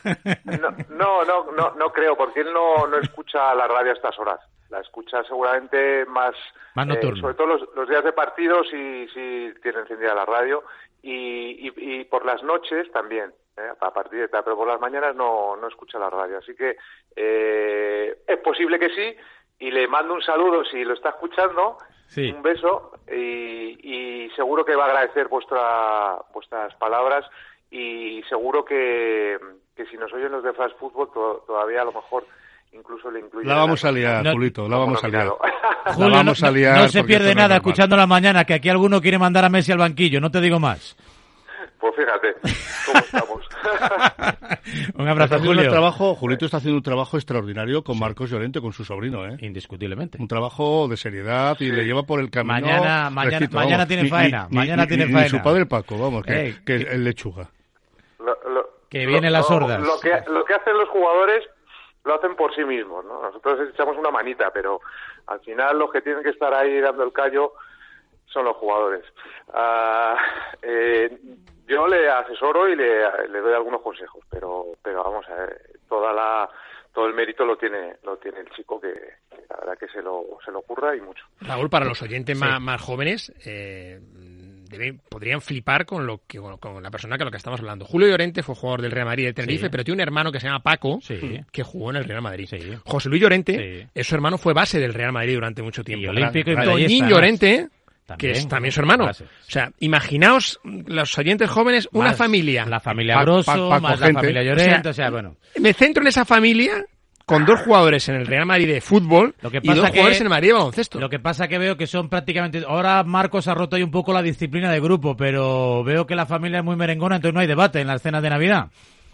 No creo, porque él no escucha la radio a estas horas. La escucha seguramente más nocturno. Sobre todo los días de partido sí tiene encendida la radio y por las noches también, a partir de pero por las mañanas no escucha la radio. Así que es posible que sí, y le mando un saludo si lo está escuchando, un beso, y seguro que va a agradecer vuestras palabras, y seguro que si nos oyen los de Flash Football todavía a lo mejor incluso le incluye... La vamos a liar, Julito, la vamos a liar. Julio, no se pierde nada escuchando la mañana, que aquí alguno quiere mandar a Messi al banquillo, no te digo más. Pues fíjate cómo estamos. Un abrazo, Julio. Julito está haciendo un trabajo extraordinario con Marcos Llorente, con su sobrino, Indiscutiblemente. Un trabajo de seriedad y le lleva por el camino. Mañana tiene faena. Mañana tiene faena. Y su padre Paco, vamos, que es lechuga. Que vienen las hordas. Lo que hacen los jugadores lo hacen por sí mismos, ¿no? Nosotros echamos una manita, pero al final los que tienen que estar ahí dando el callo son los jugadores. Yo le asesoro y le doy algunos consejos, pero vamos a ver, todo el mérito lo tiene el chico, que la verdad que se lo curra y mucho. Raúl, para los oyentes más jóvenes, podrían flipar con la persona que lo que estamos hablando. Julio Llorente fue jugador del Real Madrid de Tenerife, pero tiene un hermano que se llama Paco, que jugó en el Real Madrid. José Luis Llorente, su hermano fue base del Real Madrid durante mucho tiempo. Y olímpico y Toñín Llorente, que es también su hermano. O sea, imaginaos, los oyentes jóvenes, una familia. La familia Grosso, más la familia Llorente, o sea, bueno. Me centro en esa familia con 2 jugadores en el Real Madrid de fútbol y 2 jugadores en el Madrid de baloncesto. Lo que pasa que veo que son prácticamente... Ahora Marcos ha roto ahí un poco la disciplina de grupo, pero veo que la familia es muy merengona, entonces no hay debate en las cenas de Navidad.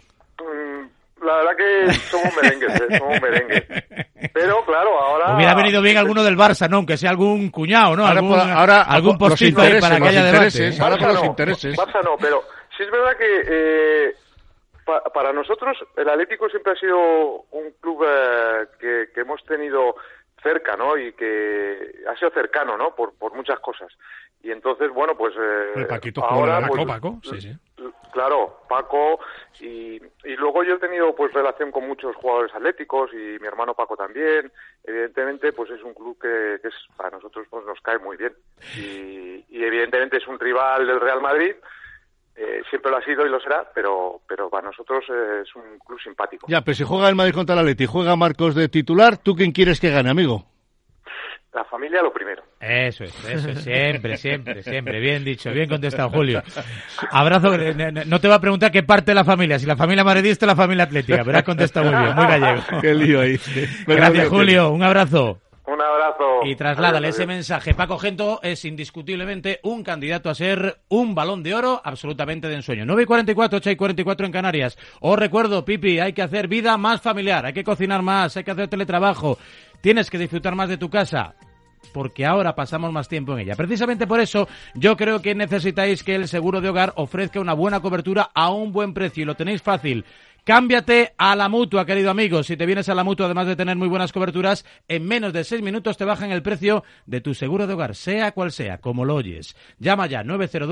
La verdad que somos merengues, Pero claro, ahora... Hubiera venido bien alguno del Barça, ¿no? Aunque sea algún cuñado, ¿no? Algún postizo ahí para que haya debate. Ahora por los intereses. Barça no, pero sí es verdad que... Para nosotros el Atlético siempre ha sido un club que hemos tenido cerca, ¿no? Y que ha sido cercano, ¿no? Por muchas cosas. Y entonces, bueno, pues Paquito ahora... Paco, sí. Claro, Paco, y luego yo he tenido pues relación con muchos jugadores atléticos, y mi hermano Paco también. Evidentemente, pues es un club que es, para nosotros pues nos cae muy bien. Y evidentemente es un rival del Real Madrid. Siempre lo ha sido y lo será, pero para nosotros es un club simpático. Ya, pero si juega el Madrid contra el Atleti, juega Marcos de titular, ¿tú quién quieres que gane, amigo? La familia lo primero. Eso es, siempre. Bien dicho, bien contestado, Julio. Abrazo, no te va a preguntar qué parte de la familia, si la familia madridista o la familia atlética, pero has contestado muy bien, muy gallego. Qué lío ahí. Gracias, Julio, un abrazo. Un abrazo. Y trasládale ese mensaje. Paco Gento es indiscutiblemente un candidato a ser un Balón de Oro absolutamente de ensueño. 9:44, 8:44 en Canarias. Os recuerdo, Pipi, hay que hacer vida más familiar, hay que cocinar más, hay que hacer teletrabajo. Tienes que disfrutar más de tu casa, porque ahora pasamos más tiempo en ella. Precisamente por eso, yo creo que necesitáis que el seguro de hogar ofrezca una buena cobertura a un buen precio. Y lo tenéis fácil. Cámbiate a la Mutua, querido amigo. Si te vienes a la Mutua, además de tener muy buenas coberturas, en menos de 6 minutos te bajan el precio de tu seguro de hogar, sea cual sea, como lo oyes. Llama ya,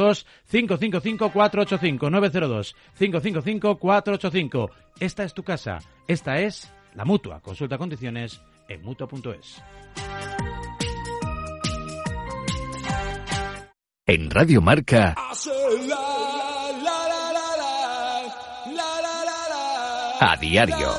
902-555-485, 902-555-485. Esta es tu casa, esta es la Mutua. Consulta condiciones en Mutua.es. En Radio Marca, a diario.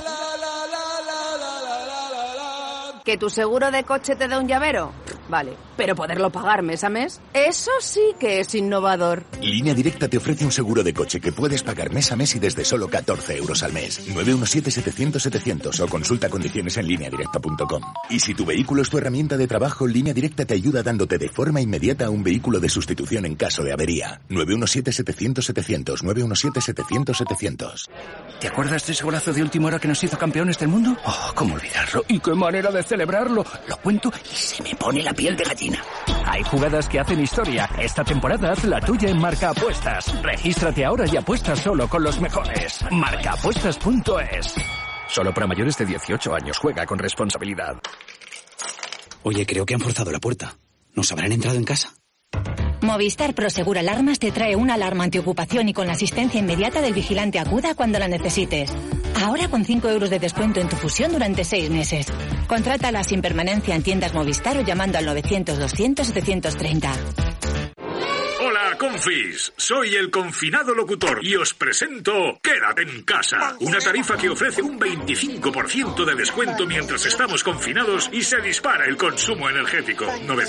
¿Que tu seguro de coche te da un llavero? Vale, pero poderlo pagar mes a mes, eso sí que es innovador. Línea Directa te ofrece un seguro de coche que puedes pagar mes a mes y desde solo 14 euros al mes. 917-700-700 o consulta condiciones en lineadirecta.com. Y si tu vehículo es tu herramienta de trabajo, Línea Directa te ayuda dándote de forma inmediata un vehículo de sustitución en caso de avería. 917-700-700, 917-700-700. ¿Te acuerdas de ese golazo de última hora que nos hizo campeones del mundo? Oh, cómo olvidarlo. ¿Y qué manera de celebrarlo? Lo cuento y se me pone la piel de gallina. Hay jugadas que hacen historia. Esta temporada haz la tuya en Marca Apuestas. Regístrate ahora y apuesta solo con los mejores. Marcaapuestas.es. Solo para mayores de 18 años. Juega con responsabilidad. Oye, creo que han forzado la puerta. ¿Nos habrán entrado en casa? Movistar Prosegur Alarmas te trae una alarma antiocupación y con la asistencia inmediata del vigilante acuda cuando la necesites. Ahora con 5 euros de descuento en tu fusión durante 6 meses. Contrátala sin permanencia en tiendas Movistar o llamando al 900-200-730. Hola, confis. Soy el confinado locutor y os presento Quédate en casa. Una tarifa que ofrece un 25% de descuento mientras estamos confinados y se dispara el consumo energético.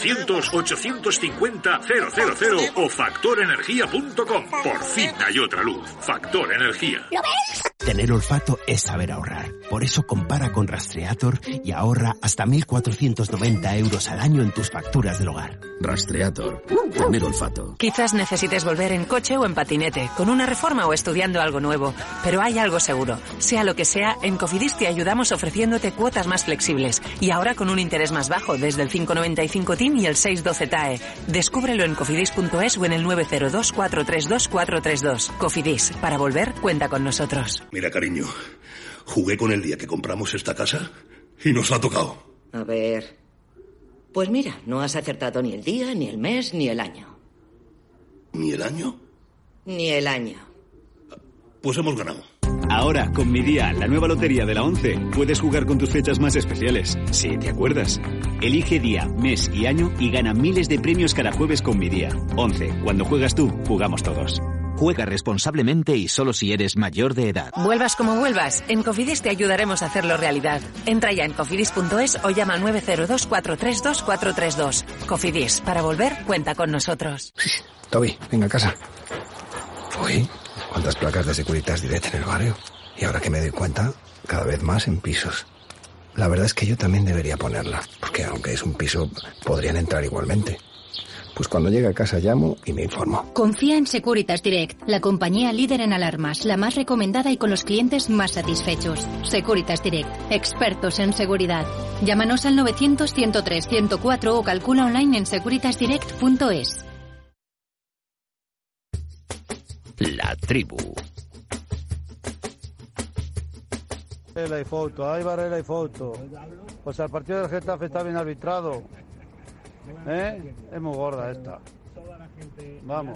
900-850-000 o factorenergia.com. Por fin hay otra luz. Factor Energía. ¿Lo ves? Tener olfato es saber ahorrar. Por eso compara con Rastreator y ahorra hasta 1.490 euros al año en tus facturas del hogar. Rastreator. Tener olfato. Quizás necesites volver en coche o en patinete, con una reforma o estudiando algo nuevo. Pero hay algo seguro. Sea lo que sea, en Cofidis te ayudamos ofreciéndote cuotas más flexibles. Y ahora con un interés más bajo, desde el 5,95 TIN y el 6,12 TAE. Descúbrelo en cofidis.es o en el 902 432 432. Cofidis. Para volver, cuenta con nosotros. Mira, cariño, jugué con el día que compramos esta casa y nos ha tocado. A ver... Pues mira, no has acertado ni el día, ni el mes, ni el año. ¿Ni el año? Ni el año. Pues hemos ganado. Ahora, con Mi Día, la nueva lotería de la 11, puedes jugar con tus fechas más especiales. Sí, ¿te acuerdas? Elige día, mes y año y gana miles de premios cada jueves con Mi Día. 11. Cuando juegas tú, jugamos todos. Juega responsablemente y solo si eres mayor de edad. Vuelvas como vuelvas, en Cofidis te ayudaremos a hacerlo realidad. Entra ya en cofidis.es o llama al 902 432 432. Cofidis, para volver, cuenta con nosotros. Toby, venga a casa. Uy, cuántas placas de Securitas Direct en el barrio. Y ahora que me doy cuenta, cada vez más en pisos. La verdad es que yo también debería ponerla, porque aunque es un piso, podrían entrar igualmente. Pues cuando llegue a casa llamo y me informo. Confía en Securitas Direct, la compañía líder en alarmas, la más recomendada y con los clientes más satisfechos. Securitas Direct, expertos en seguridad. Llámanos al 900-103-104 o calcula online en securitasdirect.es. La tribu. La foto, ahí va la foto. Pues el partido del Getafe está bien arbitrado. Es muy gorda esta. Vamos.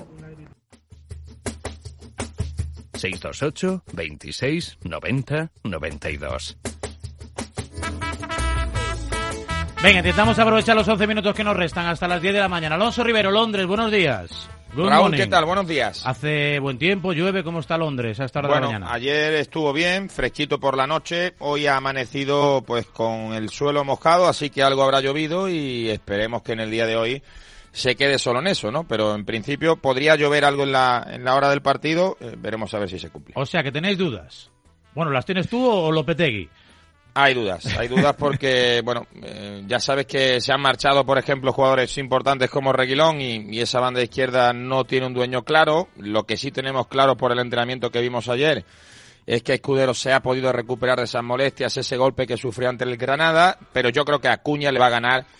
628 26 90 92. Venga, intentamos aprovechar los 11 minutos que nos restan hasta las 10 de la mañana. Alonso Rivero, Londres, buenos días. Good Raúl, morning. ¿Qué tal? Buenos días. Hace buen tiempo, llueve, ¿cómo está Londres a esta hora de la mañana? Ayer estuvo bien, fresquito por la noche, hoy ha amanecido pues con el suelo mojado, así que algo habrá llovido y esperemos que en el día de hoy se quede solo en eso, ¿no? Pero en principio podría llover algo en la hora del partido, veremos a ver si se cumple. O sea, que tenéis dudas. Bueno, ¿las tienes tú o Lopetegui? Hay dudas porque, bueno, ya sabes que se han marchado, por ejemplo, jugadores importantes como Reguilón y esa banda izquierda no tiene un dueño claro. Lo que sí tenemos claro por el entrenamiento que vimos ayer es que Escudero se ha podido recuperar de esas molestias, ese golpe que sufrió ante el Granada, pero yo creo que Acuña le va a ganar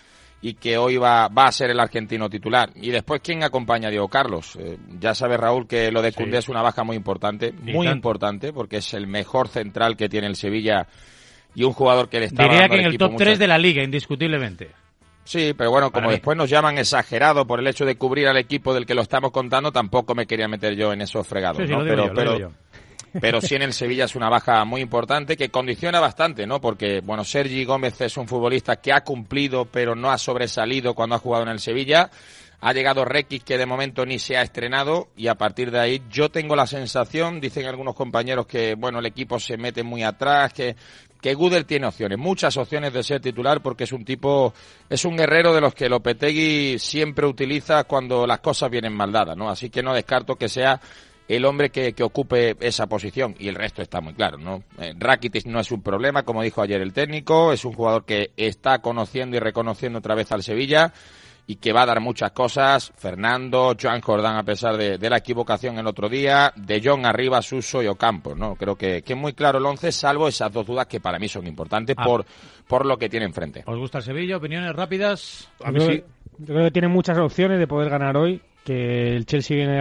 y que hoy va a ser el argentino titular. Y después, ¿quién acompaña a Diego Carlos? Ya sabe Raúl que lo de Koundé es una baja muy importante, porque es el mejor central que tiene el Sevilla y un jugador que le está diría dando que en el top 3 de la Liga, indiscutiblemente. Sí, pero bueno, como después nos llaman exagerado por el hecho de cubrir al equipo del que lo estamos contando, tampoco me quería meter yo en esos fregados, sí, ¿no? Lo digo yo. Pero sí en el Sevilla es una baja muy importante que condiciona bastante, ¿no? Porque, bueno, Sergi Gómez es un futbolista que ha cumplido, pero no ha sobresalido cuando ha jugado en el Sevilla. Ha llegado Rekic, que de momento ni se ha estrenado, y a partir de ahí yo tengo la sensación, dicen algunos compañeros, que, bueno, el equipo se mete muy atrás, que Gudel tiene opciones, muchas opciones de ser titular, porque es un guerrero de los que Lopetegui siempre utiliza cuando las cosas vienen mal dadas, ¿no? Así que no descarto que sea el hombre que ocupe esa posición, y el resto está muy claro, ¿no? Rakitic no es un problema, como dijo ayer el técnico, es un jugador que está conociendo y reconociendo otra vez al Sevilla y que va a dar muchas cosas. Fernando, Joan Jordán, a pesar de la equivocación el otro día, De Jong arriba, Suso y Ocampos, ¿no? Creo que es muy claro el 11, salvo esas dos dudas que para mí son importantes por lo que tiene enfrente. ¿Os gusta el Sevilla? ¿Opiniones rápidas? A mí sí. Yo creo que tiene muchas opciones de poder ganar hoy, que el Chelsea viene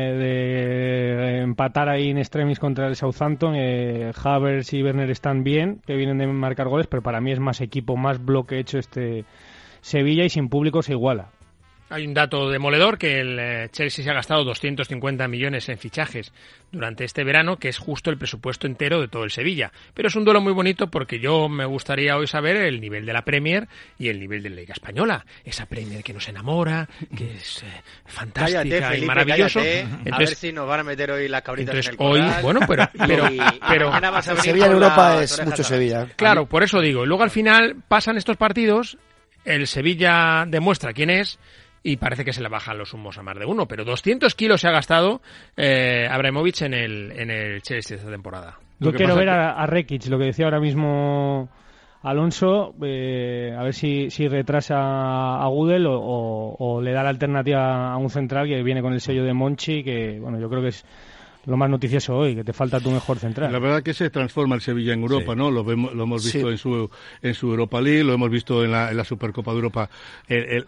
de empatar ahí en extremis contra el Southampton. Havertz y Werner están bien, que vienen de marcar goles, pero para mí es más equipo, más bloque hecho este Sevilla, y sin público se iguala. Hay un dato demoledor, que el Chelsea se ha gastado 250 millones en fichajes durante este verano, que es justo el presupuesto entero de todo el Sevilla. Pero es un duelo muy bonito, porque yo me gustaría hoy saber el nivel de la Premier y el nivel de la Liga Española. Esa Premier que nos enamora, que es fantástica, cállate, Felipe, y maravilloso. Entonces, a ver si nos van a meter hoy las cabritas en el corral. Hoy, bueno, pero Sevilla en Europa es mucho Sevilla. Claro, por eso digo. Luego al final pasan estos partidos, el Sevilla demuestra quién es, y parece que se le bajan los humos a más de uno, pero 200 kilos se ha gastado Abramovich en el Chelsea esta temporada. Yo quiero ver a Rekic, lo que decía ahora mismo Alonso, a ver si retrasa a Gudel o le da la alternativa a un central que viene con el sello de Monchi, que bueno, yo creo que es lo más noticioso hoy, que te falta tu mejor central. La verdad que se transforma el Sevilla en Europa, sí. ¿No? Lo hemos visto en su Europa League, lo hemos visto en la Supercopa de Europa, que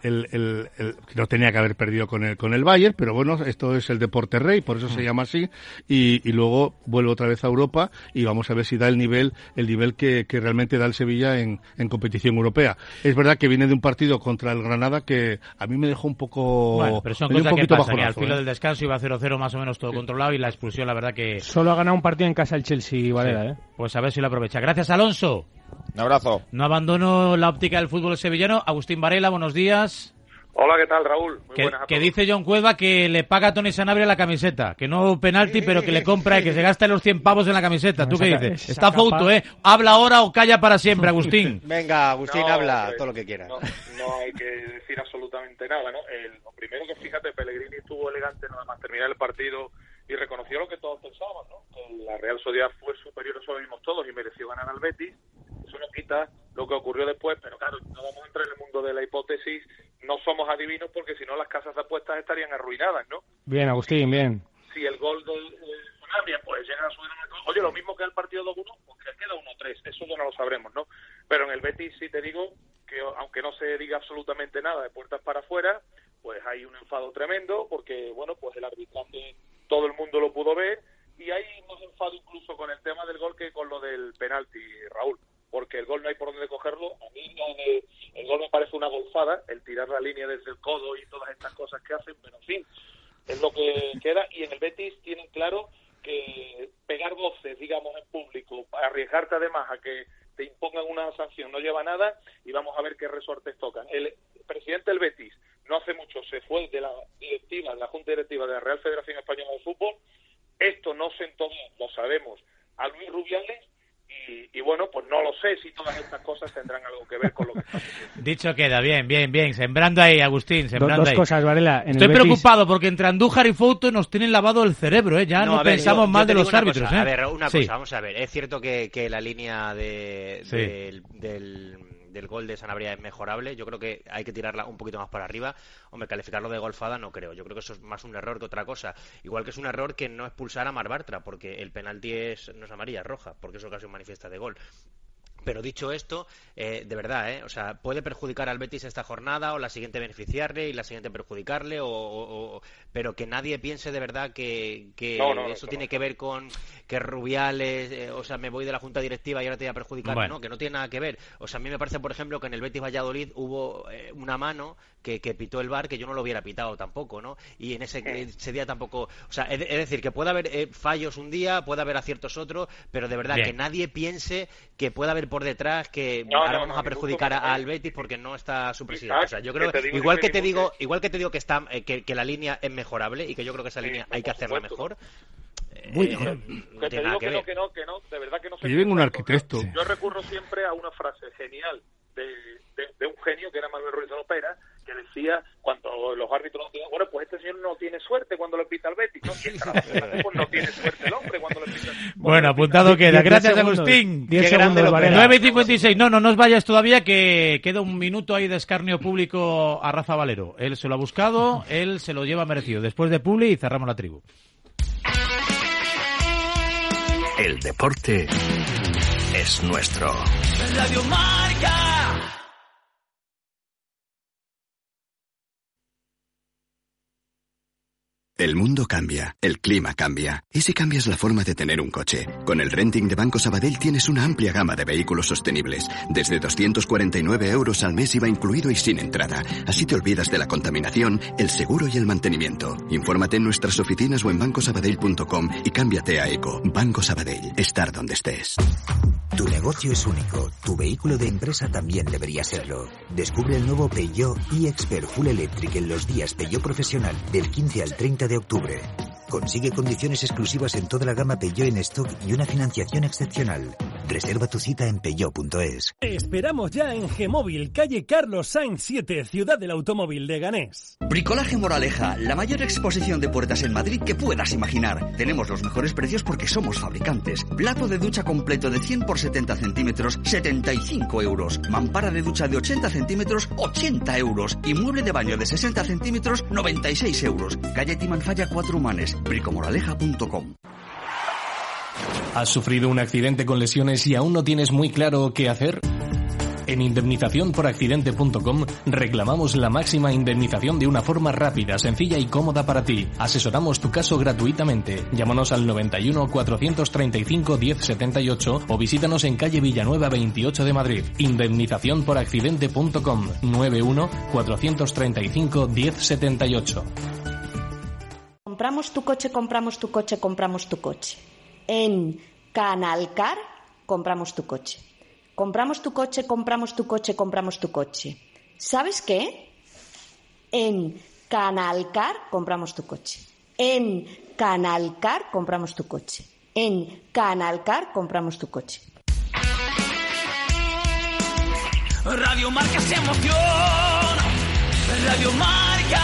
no tenía que haber perdido con el Bayern, pero bueno, esto es el deporte rey, por eso se llama así, y luego vuelve otra vez a Europa y vamos a ver si da el nivel que realmente da el Sevilla en competición europea. Es verdad que viene de un partido contra el Granada que a mí me dejó un poco... Bueno, pero son cosas que pasan, al filo del descanso iba 0-0 más o menos todo controlado, y la expulsión, la verdad que... Solo ha ganado un partido en casa el Chelsea, Varela, sí. Pues a ver si lo aprovecha. Gracias, Alonso. Un abrazo. No abandono la óptica del fútbol sevillano. Agustín Varela, buenos días. Hola, ¿qué tal, Raúl? Muy buenas a todos. Que dice John Cueva que le paga a Tony Sanabria la camiseta, que no hubo penalti, pero que le compra y que se gasta los 100 pavos en la camiseta. ¿Tú qué dices? Está fouto, ¿eh? Habla ahora o calla para siempre, Agustín. Venga, Agustín, habla todo lo que quieras. No hay que decir absolutamente nada, ¿no? Lo primero que, fíjate, Pellegrini estuvo elegante nada más terminar el partido y reconoció lo que todos pensábamos, ¿no? Que la Real Sociedad fue superior, eso lo vimos todos, y mereció ganar al Betis. Eso no quita lo que ocurrió después, pero claro, no vamos a entrar en el mundo de la hipótesis, no somos adivinos, porque si no las casas de apuestas estarían arruinadas, ¿no? Bien, Agustín, bien. Si el gol del Sanabria, pues llega a subir en el gol. Oye, lo mismo que el partido 2-1, pues que queda 1-3, eso ya no lo sabremos, ¿no? Pero en el Betis sí te digo que, aunque no se diga absolutamente nada de puertas para afuera, pues hay un enfado tremendo, porque, bueno, pues el arbitraje todo el mundo lo pudo ver, y hay más enfado incluso con el tema del gol que con lo del penalti, Raúl, porque el gol no hay por dónde cogerlo. A mí el gol me parece una golfada, el tirar la línea desde el codo y todas estas cosas que hacen, pero en fin, es lo que queda. Y en el Betis tienen claro que pegar voces, digamos, en público, arriesgarte además a que te impongan una sanción, no lleva nada, y vamos a ver qué resortes tocan. El presidente del Betis no hace mucho se fue de la Junta Directiva de la Real Federación Española de Fútbol. Esto no sentó bien, lo sabemos, a Luis Rubiales, y bueno, pues no lo sé si todas estas cosas tendrán algo que ver con lo que está haciendo. Dicho queda, bien, sembrando ahí, Agustín, sembrando dos ahí. Cosas, Varela. Estoy preocupado porque entre Andújar y Fouto nos tienen lavado el cerebro, ¿eh? Ya no pensamos más de los árbitros, ¿eh? A ver, una cosa, vamos a ver, es cierto que la línea del gol de Sanabria es mejorable. Yo creo que hay que tirarla un poquito más para arriba. Hombre, calificarlo de golfada no creo. Yo creo que eso es más un error que otra cosa. Igual que es un error que no expulsar a Mar Bartra, porque el penalti no es amarilla, es roja, porque es ocasión manifiesta de gol. Pero dicho esto, de verdad, o sea, puede perjudicar al Betis esta jornada o la siguiente beneficiarle y la siguiente perjudicarle, pero que nadie piense de verdad que eso tiene que ver con que Rubiales, o sea, me voy de la junta directiva y ahora te voy a perjudicar. Bueno. No, que no tiene nada que ver. O sea, a mí me parece, por ejemplo, que en el Betis Valladolid hubo una mano que pitó el VAR que yo no lo hubiera pitado tampoco, ¿no? Y en ese día tampoco... O sea, es decir, que puede haber fallos un día, puede haber aciertos otro, pero de verdad que nadie piense que pueda haber por detrás que ahora vamos a perjudicar al Betis porque no está su presidente. O sea, yo creo, igual que te digo que está que la línea es mejorable y que yo creo que esa línea hay que hacerla mejor. Que te digo que no, de verdad que no sé. Que lleven un arquitecto. Yo recurro siempre a una frase genial de un genio que era Manuel Ruiz Lopera, que decía cuando los árbitros no tienen, bueno, pues este señor no tiene suerte cuando le pita al Betis, ¿no? Pues no tiene suerte el hombre cuando le pita. Bueno, apuntado queda. Gracias, Agustín. Qué grande lo 9:56. No os vayas todavía, que queda un minuto ahí de escarnio público a Rafa Valero. Él se lo ha buscado, él se lo lleva merecido. Después de Publi y cerramos la tribu. El deporte es nuestro. Radio Marca. El mundo cambia, el clima cambia. ¿Y si cambias la forma de tener un coche? Con el renting de Banco Sabadell tienes una amplia gama de vehículos sostenibles. Desde 249 € al mes IVA incluido y sin entrada. Así te olvidas de la contaminación, el seguro y el mantenimiento. Infórmate en nuestras oficinas o en bancosabadell.com y cámbiate a Eco. Banco Sabadell. Estar donde estés. Tu negocio es único. Tu vehículo de empresa también debería serlo. Descubre el nuevo Peugeot e-Expert Full Electric en los días Peugeot Profesional del 15 al 30 de octubre. Consigue condiciones exclusivas en toda la gama Peugeot en stock y una financiación excepcional. Reserva tu cita en peugeot.es. Esperamos ya en G-Móvil, calle Carlos Sainz 7, Ciudad del Automóvil de Ganés. Bricolaje Moraleja, la mayor exposición de puertas en Madrid que puedas imaginar. Tenemos los mejores precios porque somos fabricantes. Plato de ducha completo de 100 por 70 centímetros, 75 €. Mampara de ducha de 80 centímetros, 80 €. Y mueble de baño de 60 centímetros, 96 €. Calle Timanfaya 4 Humanes, bricomoraleja.com. ¿Has sufrido un accidente con lesiones y aún no tienes muy claro qué hacer? En indemnizacionporaccidente.com reclamamos la máxima indemnización de una forma rápida, sencilla y cómoda para ti. Asesoramos tu caso gratuitamente. Llámanos al 91 435 1078 o visítanos en calle Villanueva 28 de Madrid. Indemnizacionporaccidente.com 91 435 1078. Compramos tu coche, compramos tu coche, compramos tu coche. En Canalcar compramos tu coche. Compramos tu coche, compramos tu coche, compramos tu coche. ¿Sabes qué? En Canalcar compramos tu coche. En Canalcar compramos tu coche. En Canalcar compramos tu coche. Radio Marca se emociona. Radio Marca.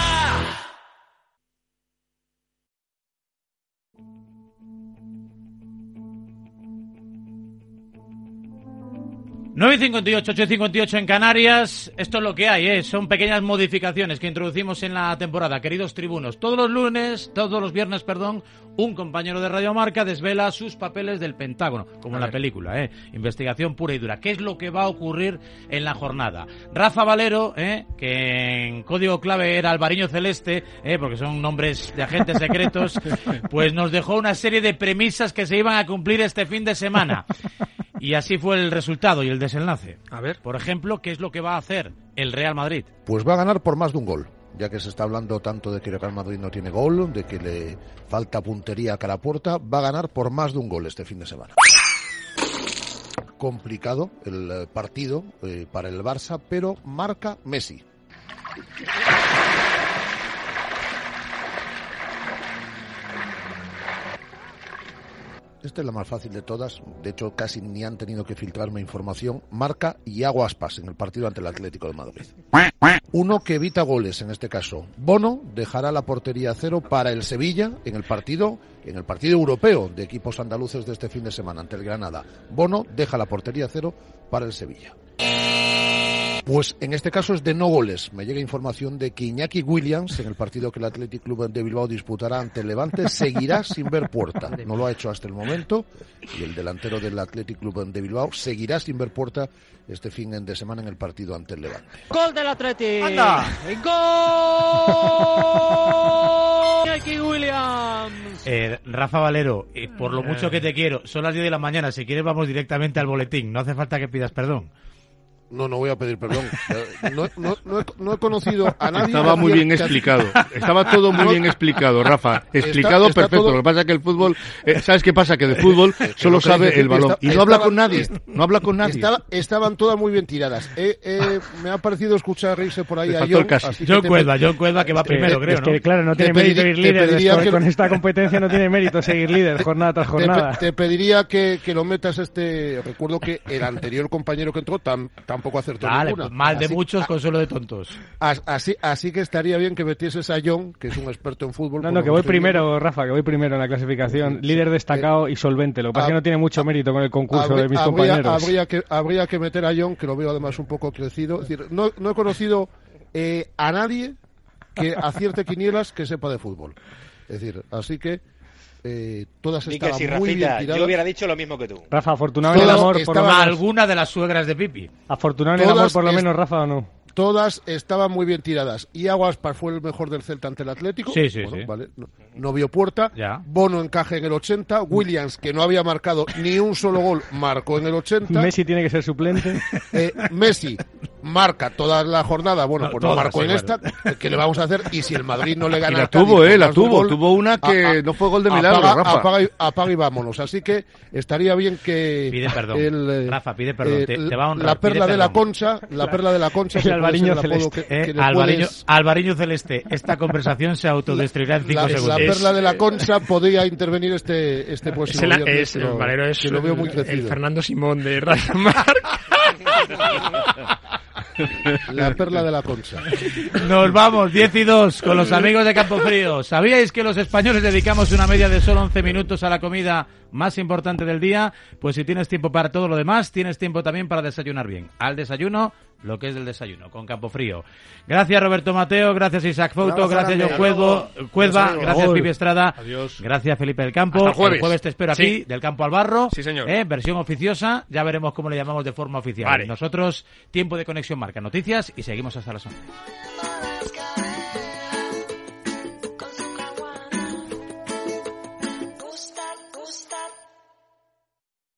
9:58, 8:58 en Canarias. Esto es lo que hay, son pequeñas modificaciones que introducimos en la temporada, queridos tribunos. Todos los viernes, un compañero de Radio Marca desvela sus papeles del Pentágono, como en la película, investigación pura y dura. ¿Qué es lo que va a ocurrir en la jornada? Rafa Valero, que en código clave era Alvariño Celeste, porque son nombres de agentes secretos, pues nos dejó una serie de premisas que se iban a cumplir este fin de semana. Y así fue el resultado y el desenlace. A ver. Por ejemplo, ¿qué es lo que va a hacer el Real Madrid? Pues va a ganar por más de un gol, ya que se está hablando tanto de que el Real Madrid no tiene gol, de que le falta puntería a cara a puerta. Va a ganar por más de un gol este fin de semana. Complicado el partido para el Barça, pero marca Messi. Esta es la más fácil de todas. De hecho, casi ni han tenido que filtrarme información. Marca Iago Aspas en el partido ante el Atlético de Madrid. Uno que evita goles, en este caso. Bono dejará la portería a cero para el Sevilla en el partido europeo de equipos andaluces de este fin de semana ante el Granada. Bono deja la portería a cero para el Sevilla. Pues en este caso es de no goles. Me llega información de que Iñaki Williams, en el partido que el Athletic Club de Bilbao disputará ante el Levante, seguirá sin ver puerta. No lo ha hecho hasta el momento. Y el delantero del Athletic Club de Bilbao seguirá sin ver puerta este fin de semana en el partido ante el Levante. Gol del Athletic. ¡Anda! ¡Gol! Iñaki Williams. Rafa Valero, por lo mucho que te quiero, son las 10 de la mañana. Si quieres vamos directamente al boletín. No hace falta que pidas perdón. No voy a pedir perdón. No he conocido a nadie. Estaba muy bien explicado. Estaba todo muy bien explicado, Rafa. Explicado perfecto. Todo... Lo que pasa es que el fútbol, ¿sabes qué pasa? Que de fútbol solo sabe el balón. Y no habla con nadie. No habla con nadie. Estaban todas muy bien tiradas. Me ha parecido escuchar reírse por ahí a John Cuelva, que va primero, creo, ¿no? Es que, claro, no tiene mérito ir líder. Con esta competencia no tiene mérito seguir líder jornada tras jornada. Te pediría que lo metas Recuerdo que el anterior compañero que entró tampoco acertó ninguna. Pues mal de muchos, consuelo de tontos. Así que estaría bien que metieses a John, que es un experto en fútbol. Que voy primero, Rafa, que voy primero en la clasificación. Líder destacado y solvente. Lo que pasa es que no tiene mucho mérito con el concurso de mis compañeros. Habría que meter a John, que lo veo además un poco crecido. Es decir, no he conocido a nadie que acierte quinielas que sepa de fútbol. Es decir, así que todas estaban muy bien tiradas. Yo hubiera dicho lo mismo que tú. Rafa, afortunado en el amor, por lo menos. Alguna de las suegras de Pipi. Afortunado en el amor, por lo menos, Rafa, ¿o no? Todas estaban muy bien tiradas. Iago Aspas fue el mejor del Celta ante el Atlético. Sí. Vale. No vio puerta. Ya. Bono encaje en el 80. Williams, que no había marcado ni un solo gol, marcó en el 80. Messi tiene que ser suplente. Messi marca toda la jornada. Bueno, pues no marcó en esta. ¿Qué le vamos a hacer? Y si el Madrid no le gana... Y la tuvo. Tuvo una que no fue gol de milagro, Rafa. Apaga y vámonos. Así que estaría bien que... Pide perdón. Rafa, pide perdón. Te va a honrar. La perla de la Concha. Alvariño Celeste, esta conversación se autodestruirá en 5 segundos. La perla de la Concha podría intervenir este próximo viernes. Valero es lo veo muy el Fernando Simón de Radio Marca. La perla de la Concha. Nos vamos, 10:02, con los amigos de Campofrío. ¿Sabíais que los españoles dedicamos una media de solo 11 minutos a la comida más importante del día? Pues si tienes tiempo para todo lo demás, tienes tiempo también para desayunar bien. Al desayuno, lo que es del desayuno, con Campofrío. Gracias Roberto Mateo, gracias Isaac Fouto, gracias John Cuelva, gracias Pipi Estrada, gracias Felipe del Campo. El jueves te espero aquí, del campo al barro. Sí, señor. Versión oficiosa, ya veremos cómo le llamamos de forma oficial. Vale. Nosotros, tiempo de conexión marca noticias y seguimos hasta las 11.